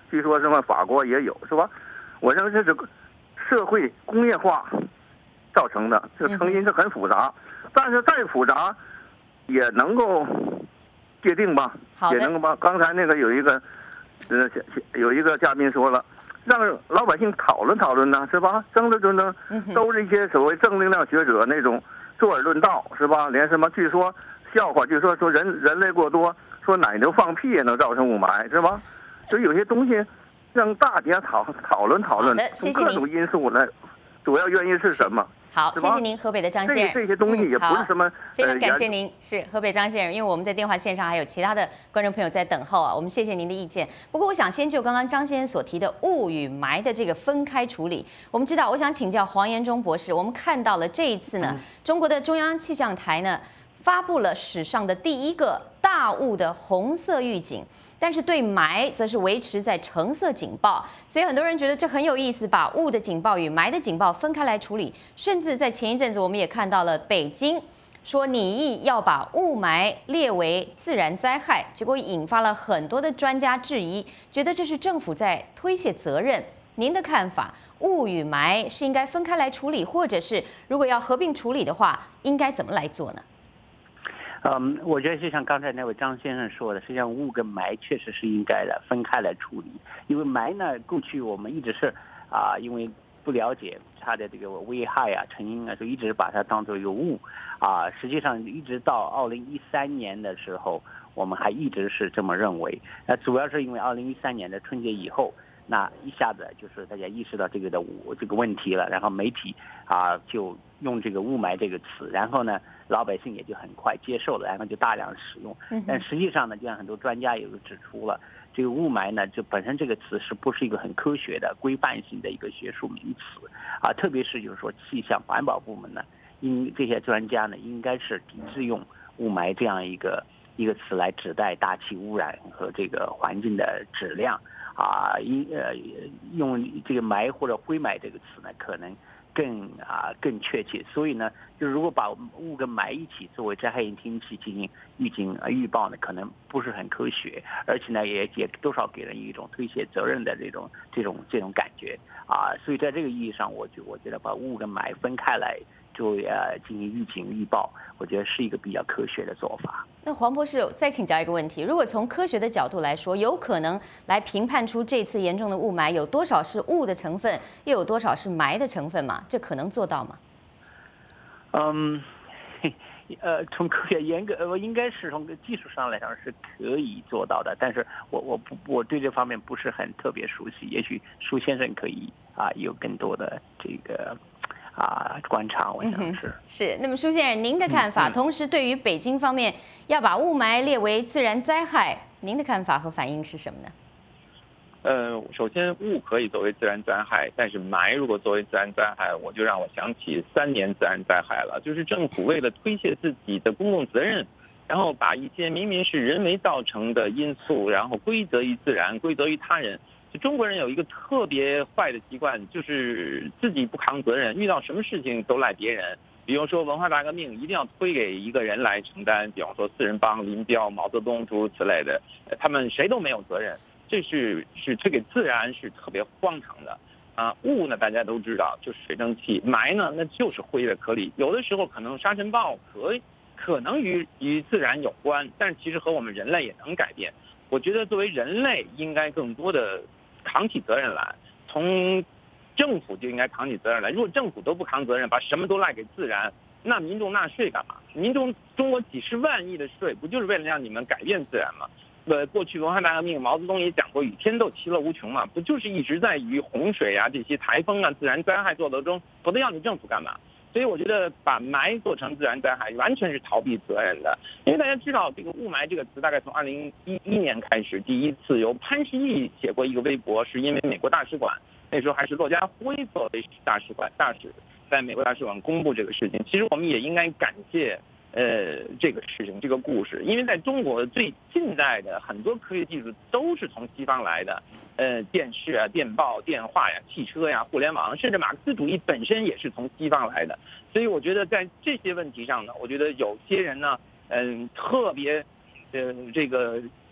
G: 据说什么法国也有，是吧？我认为这是社会工业化造成的，这个成因是很复杂，但是再复杂也能够界定吧，也能够吧。刚才那个有一个呃有一个嘉宾说了，让老百姓讨论讨论呢，是吧？争着争着都是一些所谓正能量学者那种坐而论道，是吧？连什么据说笑话，据说说人人类过多，说奶牛放屁也能造成雾霾，是吧？所以有些东西让大家讨讨论讨论，从各种因素来，主要原因是什么？
A: 好，谢谢您，河北的张先生。
G: 这些东西也不是什么，
A: 非常感谢您，是河北张先生。因为我们在电话线上还有其他的观众朋友在等候啊，我们谢谢您的意见。不过，我想先就刚刚张先生所提的雾与霾的这个分开处理，我们知道，我想请教黄延忠博士，我们看到了这一次呢，中国的中央气象台呢发布了史上的第一个大雾的红色预警。但是对霾则是维持在橙色警报，所以很多人觉得这很有意思，把雾的警报与霾的警报分开来处理。甚至在前一阵子，我们也看到了北京说拟议要把雾霾列为自然灾害，结果引发了很多的专家质疑，觉得这是政府在推卸责任。您的看法，雾与霾是应该分开来处理，或者是如果要合并处理的话，应该怎么来做呢？
F: 嗯，我觉得就像刚才那位张先生说的，实际上雾跟霾确实是应该的分开来处理。因为霾呢，过去我们一直是啊、呃，因为不了解它的这个危害啊、成因啊，就一直把它当做一个雾啊、呃。实际上，一直到二零一三年的时候，我们还一直是这么认为。那主要是因为二零一三年的春节以后，那一下子就是大家意识到这个的这个问题了，然后媒体啊就用这个雾霾这个词，然后呢，老百姓也就很快接受了，然后就大量使用。但实际上呢，就像很多专家也都指出了，这个雾霾呢，就本身这个词是不是一个很科学的、规范性的一个学术名词啊？特别是就是说气象环保部门呢，应这些专家呢，应该是抵制用雾霾这样一个一个词来指代大气污染和这个环境的质量啊，应呃用这个霾或者灰霾这个词呢，可能更啊更确切。所以呢，就如果把雾跟霾一起作为灾害性天气进行预警啊预报呢，可能不是很科学，而且呢也也多少给人一种推卸责任的这种这种这种感觉啊。所以在这个意义上，我觉我觉得把雾跟霾分开来就呃进行预警预报，我觉得是一个比较科学的做法。
A: 那黄博士再请教一个问题：如果从科学的角度来说，有可能来评判出这次严重的雾霾有多少是雾的成分，又有多少是霾的成分吗？这可能做到吗？
F: 嗯，呃，从科学严格，呃，应该是从技术上来讲是可以做到的，但是我我不我对这方面不是很特别熟悉，也许舒先生可以啊有更多的这个。啊，观察我想是、嗯、
A: 是。那么舒先生，您的看法、嗯嗯？同时，对于北京方面要把雾霾列为自然灾害，您的看法和反应是什么呢？
E: 呃，首先雾可以作为自然灾害，但是霾如果作为自然灾害，我就让我想起三年自然灾害了。就是政府为了推卸自己的公共责任，然后把一些明明是人为造成的因素，然后归责于自然，归责于他人。中国人有一个特别坏的习惯，就是自己不扛责任，遇到什么事情都赖别人。比如说文化大革命一定要推给一个人来承担，比方说四人帮、林彪、毛泽东诸如此类的，他们谁都没有责任，这是是推给自然，是特别荒唐的啊。雾呢大家都知道就是水蒸气，霾呢那就是灰的颗粒，有的时候可能沙尘暴可可能与与自然有关，但是其实和我们人类也能改变。我觉得作为人类应该更多的扛起责任来，从政府就应该扛起责任来。如果政府都不扛责任，把什么都赖给自然，那民众纳税干嘛？民众中国几十万亿的税，不就是为了让你们改变自然吗？呃，过去文化大革命，毛泽东也讲过，与天斗其乐无穷嘛，不就是一直在与洪水啊、这些台风啊、自然灾害做斗争，否则要你政府干嘛？所以我觉得把霾做成自然灾害完全是逃避责任的，因为大家知道这个雾霾这个词大概从二零一一年开始，第一次由潘石屹写过一个微博，是因为美国大使馆那时候还是骆家辉作为大使馆大使在美国大使馆公布这个事情。其实我们也应该感谢呃这个事情这个故事，因为在中国最近代的很多科学技术都是从西方来的。呃，电视啊、电报、电话呀、汽车呀、互联网，甚至马克思主义本身也是从西方来的。所以我觉得在这些问题上呢，我觉得有些人呢，嗯、呃，特别，呃，这个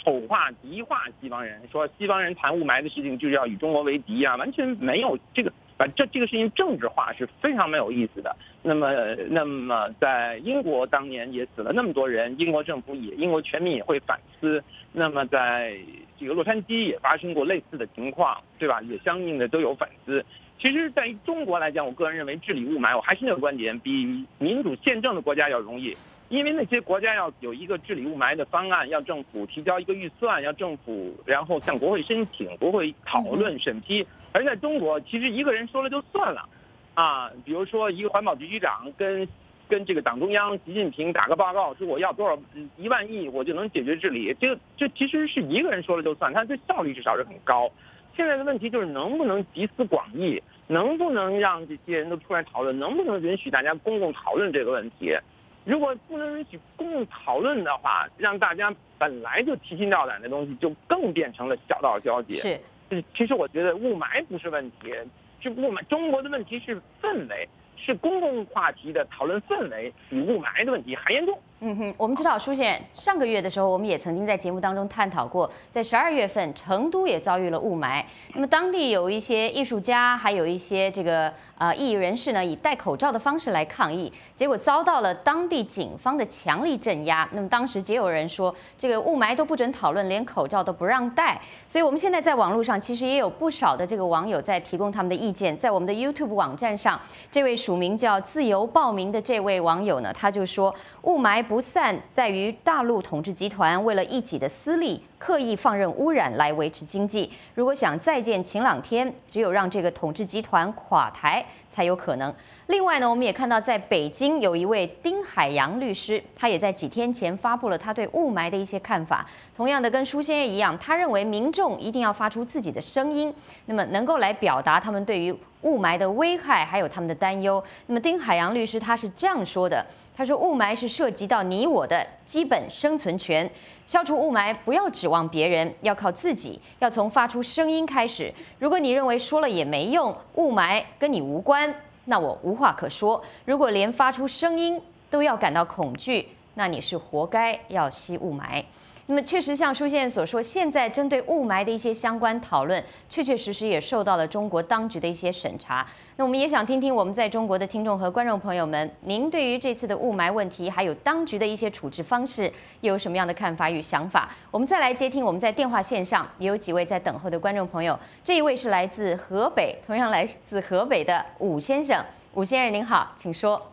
E: 丑化、敌化西方人，说西方人谈雾霾的事情就是要与中国为敌啊，完全没有这个，把这这个事情政治化是非常没有意思的。那么，那么在英国当年也死了那么多人，英国政府也，英国全民也会反思。那么在这个洛杉矶也发生过类似的情况，对吧？也相应的都有反思。其实，在于中国来讲，我个人认为治理雾霾，我还是那个观点，比民主宪政的国家要容易。因为那些国家要有一个治理雾霾的方案，要政府提交一个预算，要政府然后向国会申请，国会讨论审批。而在中国，其实一个人说了就算了，啊，比如说一个环保局局长跟跟这个党中央习近平打个报告，说我要多少一万亿，我就能解决治理。这个这其实是一个人说了就算，他对效率至少是很高。现在的问题就是能不能集思广益，能不能让这些人都出来讨论，能不能允许大家公共讨论这个问题。如果不能允许公共讨论的话，让大家本来就提心吊胆的东西，就更变成了小道消息。
A: 是，
E: 其实我觉得雾霾不是问题，这雾霾中国的问题是氛围，是公共话题的讨论氛围比雾霾的问题还严重。
A: 嗯哼，我们知道舒先生上个月的时候，我们也曾经在节目当中探讨过，在十二月份成都也遭遇了雾霾。那么当地有一些艺术家，还有一些这个呃异议人士呢，以戴口罩的方式来抗议，结果遭到了当地警方的强力镇压。那么当时也有人说，这个雾霾都不准讨论，连口罩都不让戴。所以我们现在在网络上其实也有不少的这个网友在提供他们的意见，在我们的 YouTube 网站上，这位署名叫自由报名的这位网友呢，他就说雾霾不散在于大陆统治集团为了一己的私利，刻意放任污染来维持经济。如果想再见晴朗天，只有让这个统治集团垮台才有可能。另外呢，我们也看到在北京有一位丁海洋律师，他也在几天前发布了他对雾霾的一些看法。同样的，跟舒先生一样，他认为民众一定要发出自己的声音，那么能够来表达他们对于雾霾的危害还有他们的担忧。那么丁海洋律师他是这样说的。他说：“雾霾是涉及到你我的基本生存权，消除雾霾不要指望别人，要靠自己，要从发出声音开始。如果你认为说了也没用，雾霾跟你无关，那我无话可说。如果连发出声音都要感到恐惧，那你是活该要吸雾霾。”那么确实像舒先生所说，现在针对雾霾的一些相关讨论，确确实实也受到了中国当局的一些审查。那我们也想听听我们在中国的听众和观众朋友们，您对于这次的雾霾问题，还有当局的一些处置方式，又有什么样的看法与想法？我们再来接听我们在电话线上也有几位在等候的观众朋友。这一位是来自河北，同样来自河北的武先生。武先生您好，请说。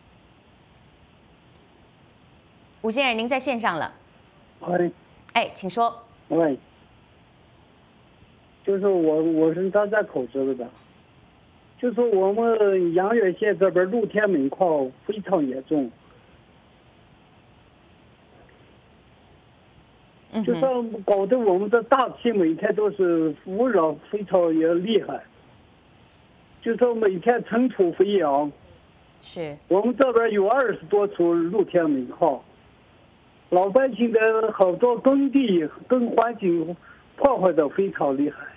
A: 武先生，您在线上了。
H: 喂，
A: 哎，请说。
H: 喂，就是我，我是他在口子的，就是我们阳岳县这边露天煤矿非常严重，
A: 嗯、
H: 就是搞得我们的大气每天都是污染非常也厉害，就是每天尘土飞扬。
A: 是。我
H: 们这边有二十多处露天煤矿。老百姓的好多耕地跟环境破坏的非常厉害，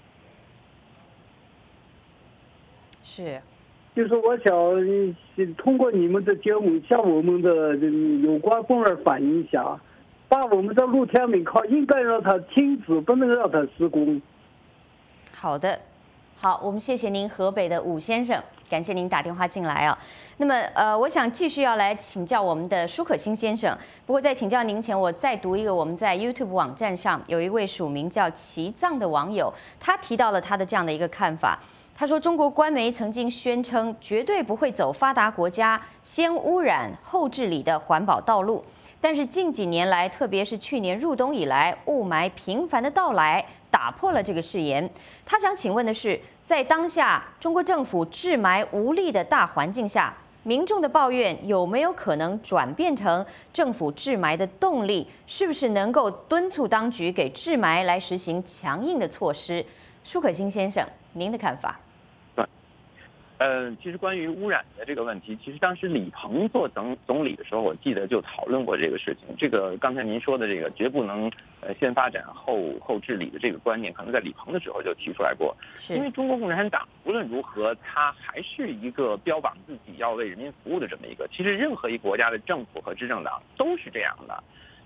A: 是，
H: 就是我想通过你们的节目向我们的有关部门反映一下，把我们的露天煤矿应该让它停止，不能让它施工。
A: 好的，好，我们谢谢您，河北的武先生，感谢您打电话进来啊。那么，呃，我想继续要来请教我们的舒可欣先生。不过在请教您前，我再读一个我们在 YouTube 网站上有一位署名叫齐藏的网友，他提到了他的这样的一个看法。他说，中国官媒曾经宣称绝对不会走发达国家先污染后治理的环保道路，但是近几年来，特别是去年入冬以来，雾霾频繁的到来，打破了这个誓言。他想请问的是，在当下中国政府治霾无力的大环境下，民众的抱怨有没有可能转变成政府治霾的动力？是不是能够敦促当局给治霾来实行强硬的措施？舒可欣先生，您的看法？
E: 呃，其实关于污染的这个问题，其实当时李鹏做总总理的时候，我记得就讨论过这个事情。这个刚才您说的这个绝不能呃先发展后后治理的这个观念，可能在李鹏的时候就提出来过。因为中国共产党无论如何，它还是一个标榜自己要为人民服务的这么一个。其实任何一个国家的政府和执政党都是这样的。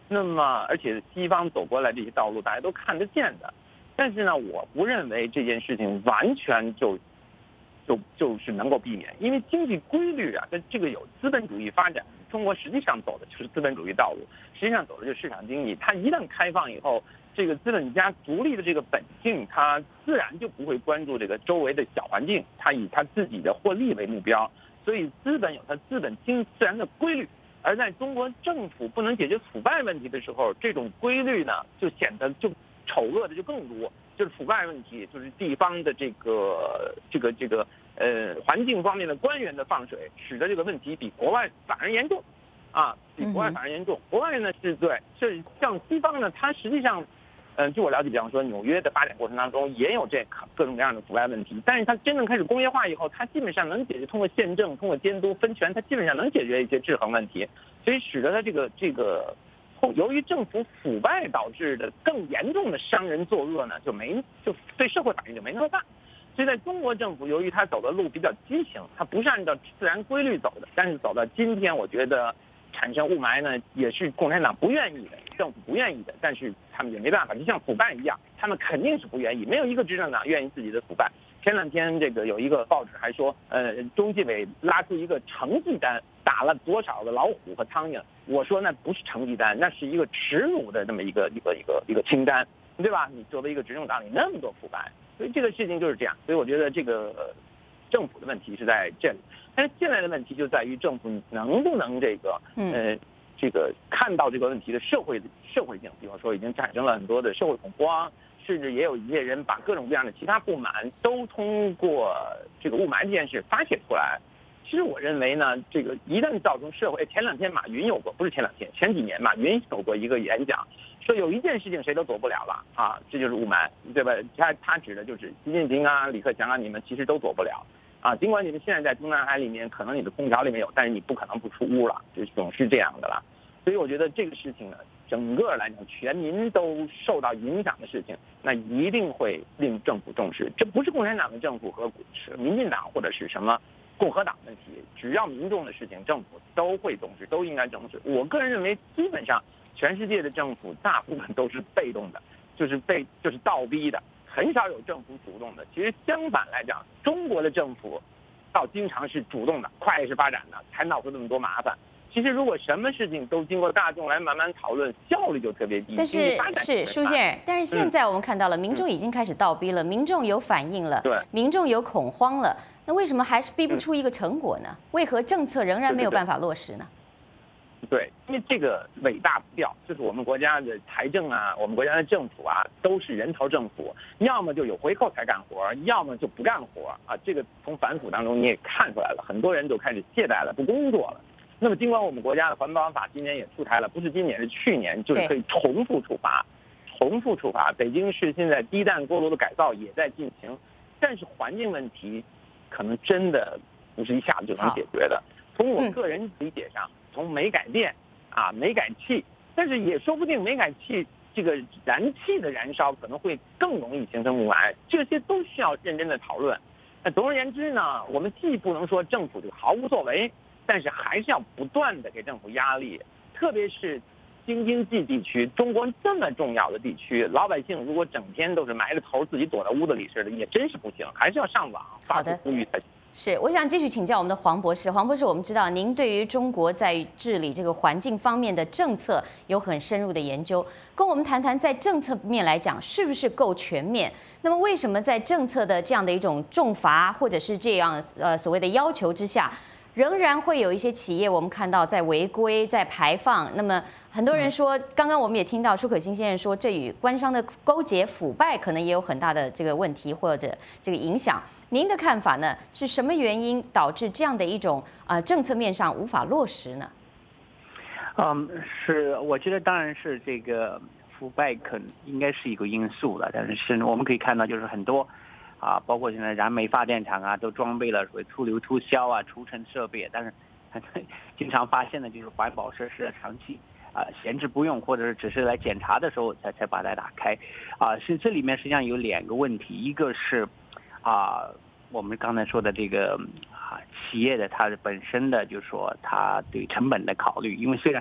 E: 那么而且西方走过来这些道路大家都看得见的，但是呢，我不认为这件事情完全就就就是能够避免，因为经济规律啊，跟这个有资本主义发展，中国实际上走的就是资本主义道路，实际上走的就是市场经济。它一旦开放以后，这个资本家独立的这个本性，它自然就不会关注这个周围的小环境，它以它自己的获利为目标。所以资本有它资本经自然的规律，而在中国政府不能解决腐败问题的时候，这种规律呢就显得就丑恶的就更多。就是腐败问题，就是地方的这个这个这个呃环境方面的官员的放水，使得这个问题比国外反而严重，啊，比国外反而严重。国外呢是对，是像西方呢，它实际上，嗯、呃，据我了解，比方说纽约的发展过程当中也有这各种各样的腐败问题，但是它真正开始工业化以后，它基本上能解决，通过宪政、通过监督分权，它基本上能解决一些制衡问题，所以使得它这个这个。由于政府腐败导致的更严重的商人作恶呢，就没就对社会反应就没那么大。所以在中国政府，由于它走的路比较畸形，它不是按照自然规律走的，但是走到今天，我觉得产生雾霾呢，也是共产党不愿意的，政府不愿意的，但是他们也没办法，就像腐败一样，他们肯定是不愿意，没有一个执政党愿意自己的腐败。前两天这个有一个报纸还说，呃，中纪委拉出一个成绩单，打了多少个老虎和苍蝇。我说那不是成绩单，那是一个耻辱的这么一个一个一个一个清单，对吧？你作为一个执政党，你那么多腐败，所以这个事情就是这样。所以我觉得这个、呃、政府的问题是在这里，但是现在的问题就在于政府能不能这个呃这个看到这个问题的社会社会性，比方说已经产生了很多的社会恐慌。甚至也有一些人把各种各样的其他不满都通过这个雾霾这件事发泄出来。其实我认为呢，这个一旦造成社会，前两天马云有过，不是前两天，前几年马云有过一个演讲，说有一件事情谁都躲不了了啊，这就是雾霾，对吧？他他指的就是习近平啊、李克强啊，你们其实都躲不了啊。尽管你们现在在中南海里面，可能你的空调里面有，但是你不可能不出屋了，就总是这样的了。所以我觉得这个事情呢，整个来讲，全民都受到影响的事情，那一定会令政府重视。这不是共产党的政府和是民进党或者是什么共和党问题，只要民众的事情，政府都会重视，都应该重视。我个人认为，基本上全世界的政府大部分都是被动的，就是被就是倒逼的，很少有政府主动的。其实相反来讲，中国的政府倒经常是主动的，快是发展的，才闹出这么多麻烦。其实，如果什么事情都经过大众来慢慢讨论，效率就特别低。
A: 但是是舒先生，但是现在我们看到了，民众已经开始倒逼了，民众有反应了，
E: 对，
A: 民众有恐慌了，那为什么还是逼不出一个成果呢？为何政策仍然没有办法落实呢？
E: 对，因为这个尾大不掉，就是我们国家的财政啊，我们国家的政府啊，都是人头政府，要么就有回扣才干活，要么就不干活啊。这个从反腐当中你也看出来了，很多人都开始懈怠了，不工作了。那么，尽管我们国家的环保法今年也出台了，不是今年是去年，就是可以重复处罚，重复处罚。北京市现在低氮锅炉的改造也在进行，但是环境问题可能真的不是一下子就能解决的。从我个人理解上，从煤改电啊、煤改气，但是也说不定煤改气这个燃气的燃烧可能会更容易形成雾霾，这些都需要认真的讨论。那总而言之呢，我们既不能说政府就毫无作为。但是还是要不断的给政府压力，特别是京津冀地区，中国这么重要的地区，老百姓如果整天都是埋着头自己躲在屋子里似的，也真是不行，还是要上网发出呼吁才行。
A: 是，我想继续请教我们的黄博士。黄博士，我们知道您对于中国在治理这个环境方面的政策有很深入的研究，跟我们谈谈在政策面来讲是不是够全面？那么为什么在政策的这样的一种重罚或者是这样呃所谓的要求之下，仍然会有一些企业，我们看到在违规、在排放。那么很多人说，刚刚我们也听到舒可欣先生说，这与官商的勾结、腐败可能也有很大的这个问题或者这个影响。您的看法呢？是什么原因导致这样的一种呃政策面上无法落实呢？
F: 嗯，是，我觉得当然是这个腐败可能应该是一个因素了，但是我们可以看到就是很多。啊，包括现在燃煤发电厂啊，都装备了所谓粗流粗销啊、除尘设备，但是经常发现的就是环保设施长期啊闲置不用，或者是只是来检查的时候才才把它打开，啊，是这里面实际上有两个问题，一个是啊我们刚才说的这个啊企业的它本身的就是说它对成本的考虑，因为虽然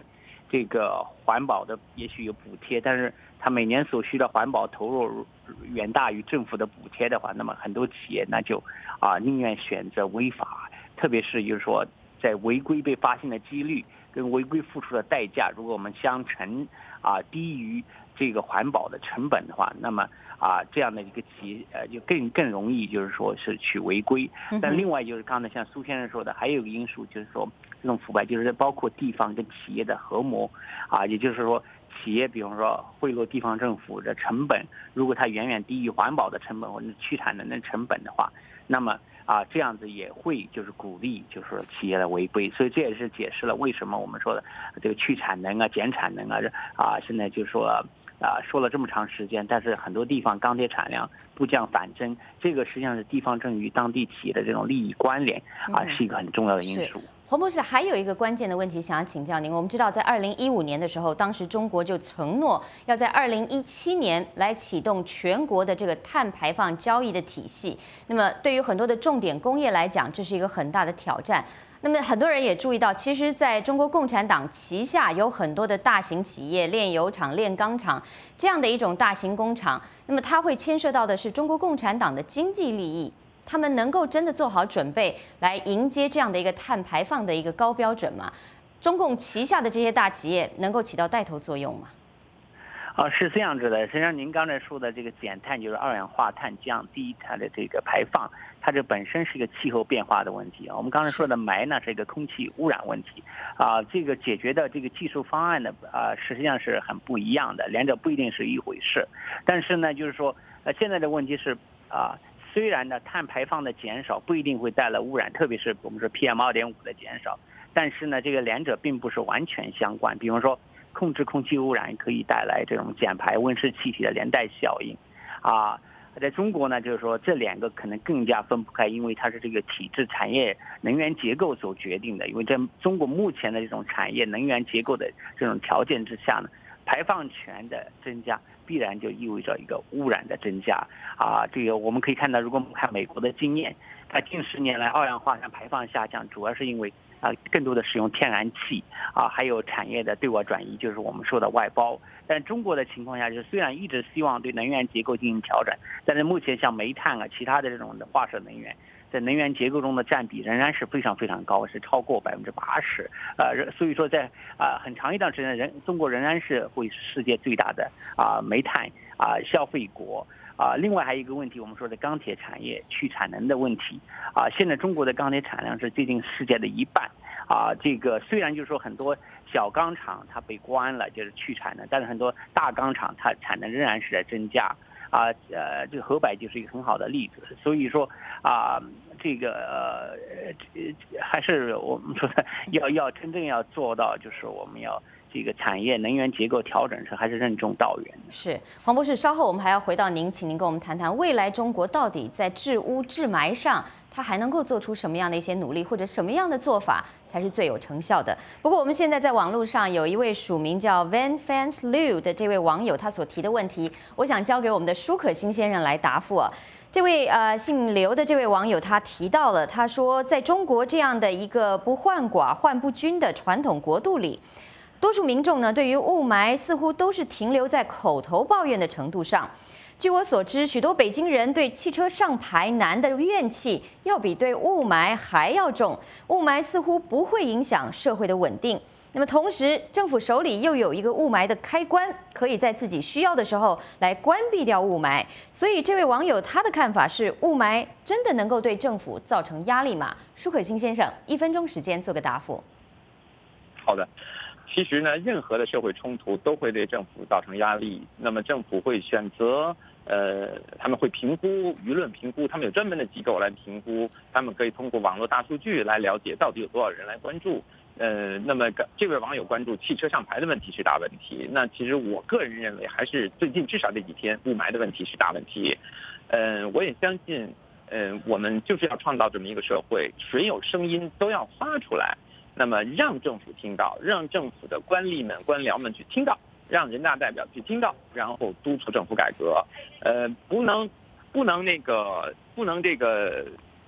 F: 这个环保的也许有补贴，但是它每年所需的环保投入远大于政府的补贴的话，那么很多企业那就啊宁愿选择违法，特别是就是说在违规被发现的几率跟违规付出的代价，如果我们相乘啊低于这个环保的成本的话，那么啊这样的一个企业呃就更更容易就是说是去违规。但另外就是刚才像苏先生说的，还有一个因素就是说这种腐败就是包括地方跟企业的合谋啊，也就是说企业比方说贿赂地方政府的成本，如果它远远低于环保的成本或者去产能的成本的话，那么啊这样子也会就是鼓励就是说企业的违规。所以这也是解释了为什么我们说的这个去产能啊减产能啊啊现在就说啊说了这么长时间，但是很多地方钢铁产量不降反增，这个实际上是地方政与当地企业的这种利益关联啊是一个很重要的因素。
A: 黄博士，还有一个关键的问题想要请教您。我们知道，在二零一五年的时候，当时中国就承诺要在二零一七年来启动全国的这个碳排放交易的体系。那么，对于很多的重点工业来讲，这是一个很大的挑战。那么，很多人也注意到，其实在中国共产党旗下有很多的大型企业，炼油厂、炼钢厂这样的一种大型工厂。那么，它会牵涉到的是中国共产党的经济利益。他们能够真的做好准备来迎接这样的一个碳排放的一个高标准吗？中共旗下的这些大企业能够起到带头作用吗？
F: 啊，是这样子的。实际上，您刚才说的这个减碳，就是二氧化碳降低它的这个排放，它这本身是一个气候变化的问题啊。我们刚才说的霾呢，是一个空气污染问题啊。这个解决的这个技术方案呢，啊，实际上是很不一样的，两者不一定是一回事。但是呢，就是说，呃，现在的问题是啊。虽然呢，碳排放的减少不一定会带来污染，特别是我们说 P M 二点五 的减少，但是呢，这个两者并不是完全相关。比方说，控制空气污染可以带来这种减排温室气体的连带效应，啊，在中国呢，就是说这两个可能更加分不开，因为它是这个体制、产业、能源结构所决定的。因为在中国目前的这种产业、能源结构的这种条件之下呢，排放权的增加必然就意味着一个污染的增加啊！这个我们可以看到，如果我们看美国的经验，它近十年来二氧化碳排放下降，主要是因为啊更多的使用天然气啊，还有产业的对外转移，就是我们说的外包。但中国的情况下，就是虽然一直希望对能源结构进行调整，但是目前像煤炭啊，其他的这种的化石能源，在能源结构中的占比仍然是非常非常高，是超过百分之八十。呃，所以说在啊、呃、很长一段时间，人中国仍然是会世界最大的啊、呃、煤炭啊、呃、消费国啊、呃。另外还有一个问题，我们说的钢铁产业去产能的问题啊、呃。现在中国的钢铁产量是接近世界的一半啊、呃。这个虽然就是说很多小钢厂它被关了，就是去产能，但是很多大钢厂它产能仍然是在增加。啊，呃，这个河北就是一个很好的例子。所以说啊，这个呃，还是我们说的要要真正要做到，就是我们要这个产业能源结构调整是还是任重道远的。
A: 是，黄博士，稍后我们还要回到您，请您跟我们谈谈未来中国到底在治污治霾上，它还能够做出什么样的一些努力，或者什么样的做法才是最有成效的。不过我们现在在网络上有一位署名叫 Van Fans Liu 的这位网友，他所提的问题，我想交给我们的舒可欣先生来答复啊。这位呃姓刘的这位网友他提到了，他说在中国这样的一个不患寡患不均的传统国度里，多数民众呢对于雾霾似乎都是停留在口头抱怨的程度上。据我所知，许多北京人对汽车上牌难的怨气要比对雾霾还要重。雾霾似乎不会影响社会的稳定。那么同时，政府手里又有一个雾霾的开关，可以在自己需要的时候来关闭掉雾霾。所以，这位网友他的看法是：雾霾真的能够对政府造成压力吗？舒可欣先生，一分钟时间做个答复。
E: 好的。其实呢，任何的社会冲突都会对政府造成压力。那么政府会选择，呃，他们会评估舆论评估，他们有专门的机构来评估，他们可以通过网络大数据来了解到底有多少人来关注。呃，那么这位网友关注汽车上牌的问题是大问题。那其实我个人认为，还是最近至少这几天雾霾的问题是大问题。嗯、呃，我也相信，嗯、呃，我们就是要创造这么一个社会，谁有声音都要发出来。那么让政府听到，让政府的官吏们、官僚们去听到，让人大代表去听到，然后督促政府改革。呃，不能，不能那个，不能这个，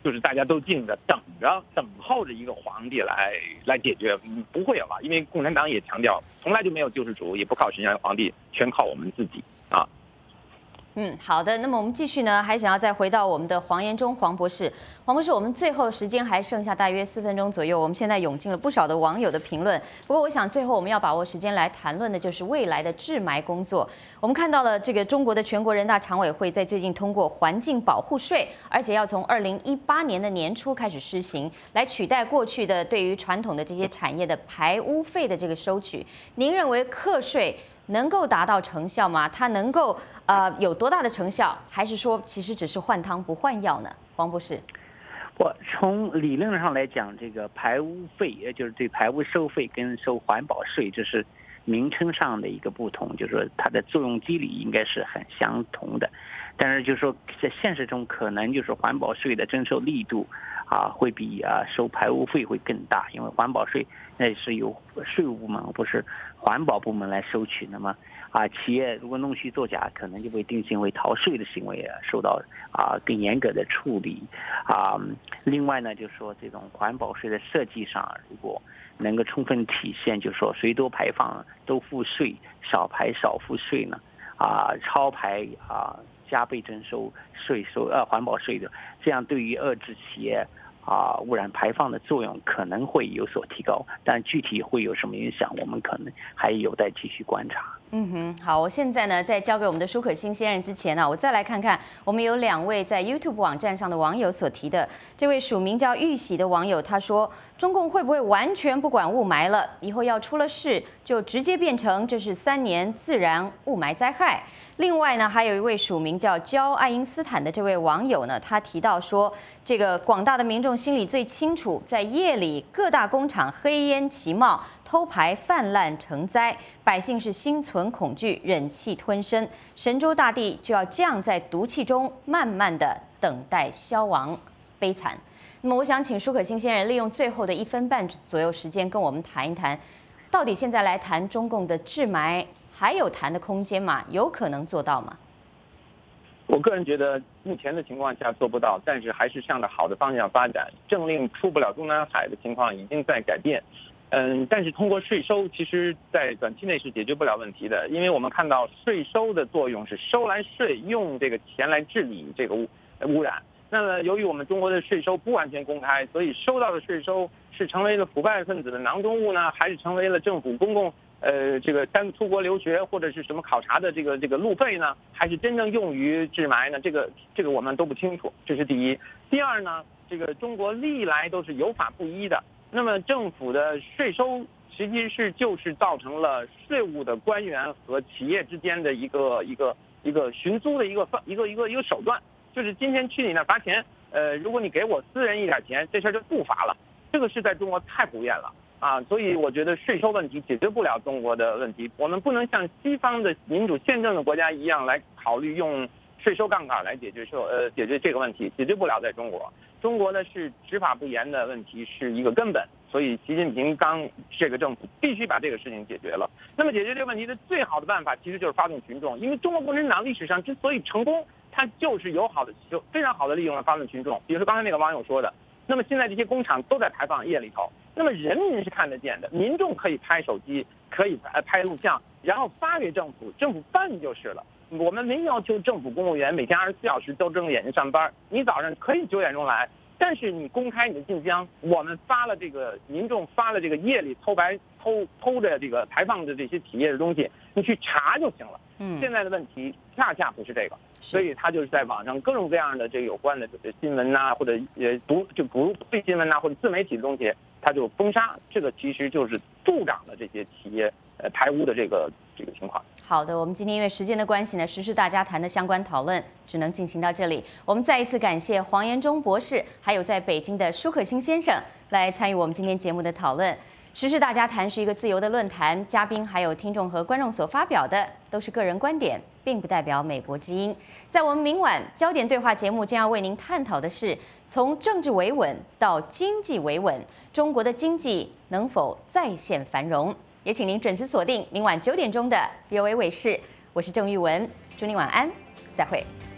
E: 就是大家都静着等着等候着一个皇帝来来解决，不会有了，因为共产党也强调从来就没有救世主，也不靠谁家皇帝，全靠我们自己啊。
A: 嗯，好的。那么我们继续呢，还想要再回到我们的黄延忠黄博士。黄博士，我们最后时间还剩下大约四分钟左右，我们现在涌进了不少的网友的评论。不过我想最后我们要把握时间来谈论的就是未来的治霾工作。我们看到了这个中国的全国人大常委会在最近通过环境保护税，而且要从二零一八年的年初开始施行，来取代过去的对于传统的这些产业的排污费的这个收取。您认为课税能够达到成效吗？它能够呃有多大的成效？还是说其实只是换汤不换药呢？黄博士，
F: 我从理论上来讲，这个排污费，也就是对排污收费跟收环保税，这是名称上的一个不同，就是说它的作用机理应该是很相同的。但是就是说在现实中，可能就是环保税的征收力度啊，会比啊收排污费会更大，因为环保税那是由税务部门不是环保部门来收取的嘛。啊，企业如果弄虚作假，可能就会定性为逃税的行为，受到啊更严格的处理。啊，另外呢，就是说这种环保税的设计上，如果能够充分体现，就是说谁多排放都付税，少排少付税呢？啊，超排啊加倍征收税收呃环保税的，这样对于遏制企业啊污染排放的作用可能会有所提高，但具体会有什么影响，我们可能还有待继续观察。
A: 嗯哼，好，我现在呢，在交给我们的舒可欣先生之前呢，我再来看看我们有两位在 YouTube 网站上的网友所提的。这位署名叫玉喜的网友他说，中共会不会完全不管雾霾了？以后要出了事就直接变成这是三年自然雾霾灾害。另外呢，还有一位署名叫焦爱因斯坦的这位网友呢，他提到说，这个广大的民众心里最清楚，在夜里各大工厂黑烟齐冒，偷排泛滥成灾，百姓是心存恐惧，忍气吞声，神州大地就要这样在毒气中慢慢的等待消亡，悲惨。那么我想请舒可欣先生利用最后的一分半左右时间跟我们谈一谈，到底现在来谈中共的治霾还有谈的空间吗？有可能做到吗？
E: 我个人觉得目前的情况下做不到，但是还是向着好的方向发展。政令出不了中南海的情况已经在改变。嗯，但是通过税收，其实在短期内是解决不了问题的，因为我们看到税收的作用是收来税，用这个钱来治理这个污污染。那么由于我们中国的税收不完全公开，所以收到的税收是成为了腐败分子的囊中物呢，还是成为了政府公共呃这个单出国留学或者是什么考察的这个这个路费呢，还是真正用于治霾呢？这个这个我们都不清楚，这是第一。第二呢，这个中国历来都是有法不依的。那么政府的税收实际是就是造成了税务的官员和企业之间的一个一个一个寻租的一个一个一个一个手段，就是今天去你那罚钱，呃，如果你给我私人一点钱，这事儿就不罚了。这个是在中国太普遍了啊，所以我觉得税收问题解决不了中国的问题。我们不能像西方的民主宪政的国家一样来考虑用税收杠杆来解决社呃解决这个问题，解决不了在中国。中国呢是执法不严的问题是一个根本，所以习近平刚这个政府必须把这个事情解决了。那么解决这个问题的最好的办法其实就是发动群众，因为中国共产党历史上之所以成功，它就是有好的就非常好的利用了发动群众。比如说刚才那个网友说的，那么现在这些工厂都在排放夜里头，那么人民是看得见的，民众可以拍手机，可以拍录像，然后发给政府，政府办就是了。我们没要求政府公务员每天二十四小时都睁着眼睛上班，你早上可以九点钟来，但是你公开你的信箱，我们发了这个民众发了这个夜里偷排偷偷着这个排放的这些企业的东西，你去查就行了。嗯，现在的问题恰恰不是这个，所以他就是在网上各种各样的这个有关的新闻呐、啊，或者也不就不非新闻呐、啊，或者自媒体的东西，他就封杀。这个其实就是助长了这些企业呃排污的这个这个情况。
A: 好的，我们今天因为时间的关系呢，时事大家谈的相关讨论只能进行到这里。我们再一次感谢黄延忠博士，还有在北京的舒可欣先生来参与我们今天节目的讨论。时事大家谈是一个自由的论坛，嘉宾还有听众和观众所发表的都是个人观点，并不代表美国之音。在我们明晚焦点对话节目将要为您探讨的是，从政治维稳到经济维稳，中国的经济能否再现繁荣？也请您准时锁定明晚九点钟的 V O A 卫视，我是郑玉文，祝您晚安，再会。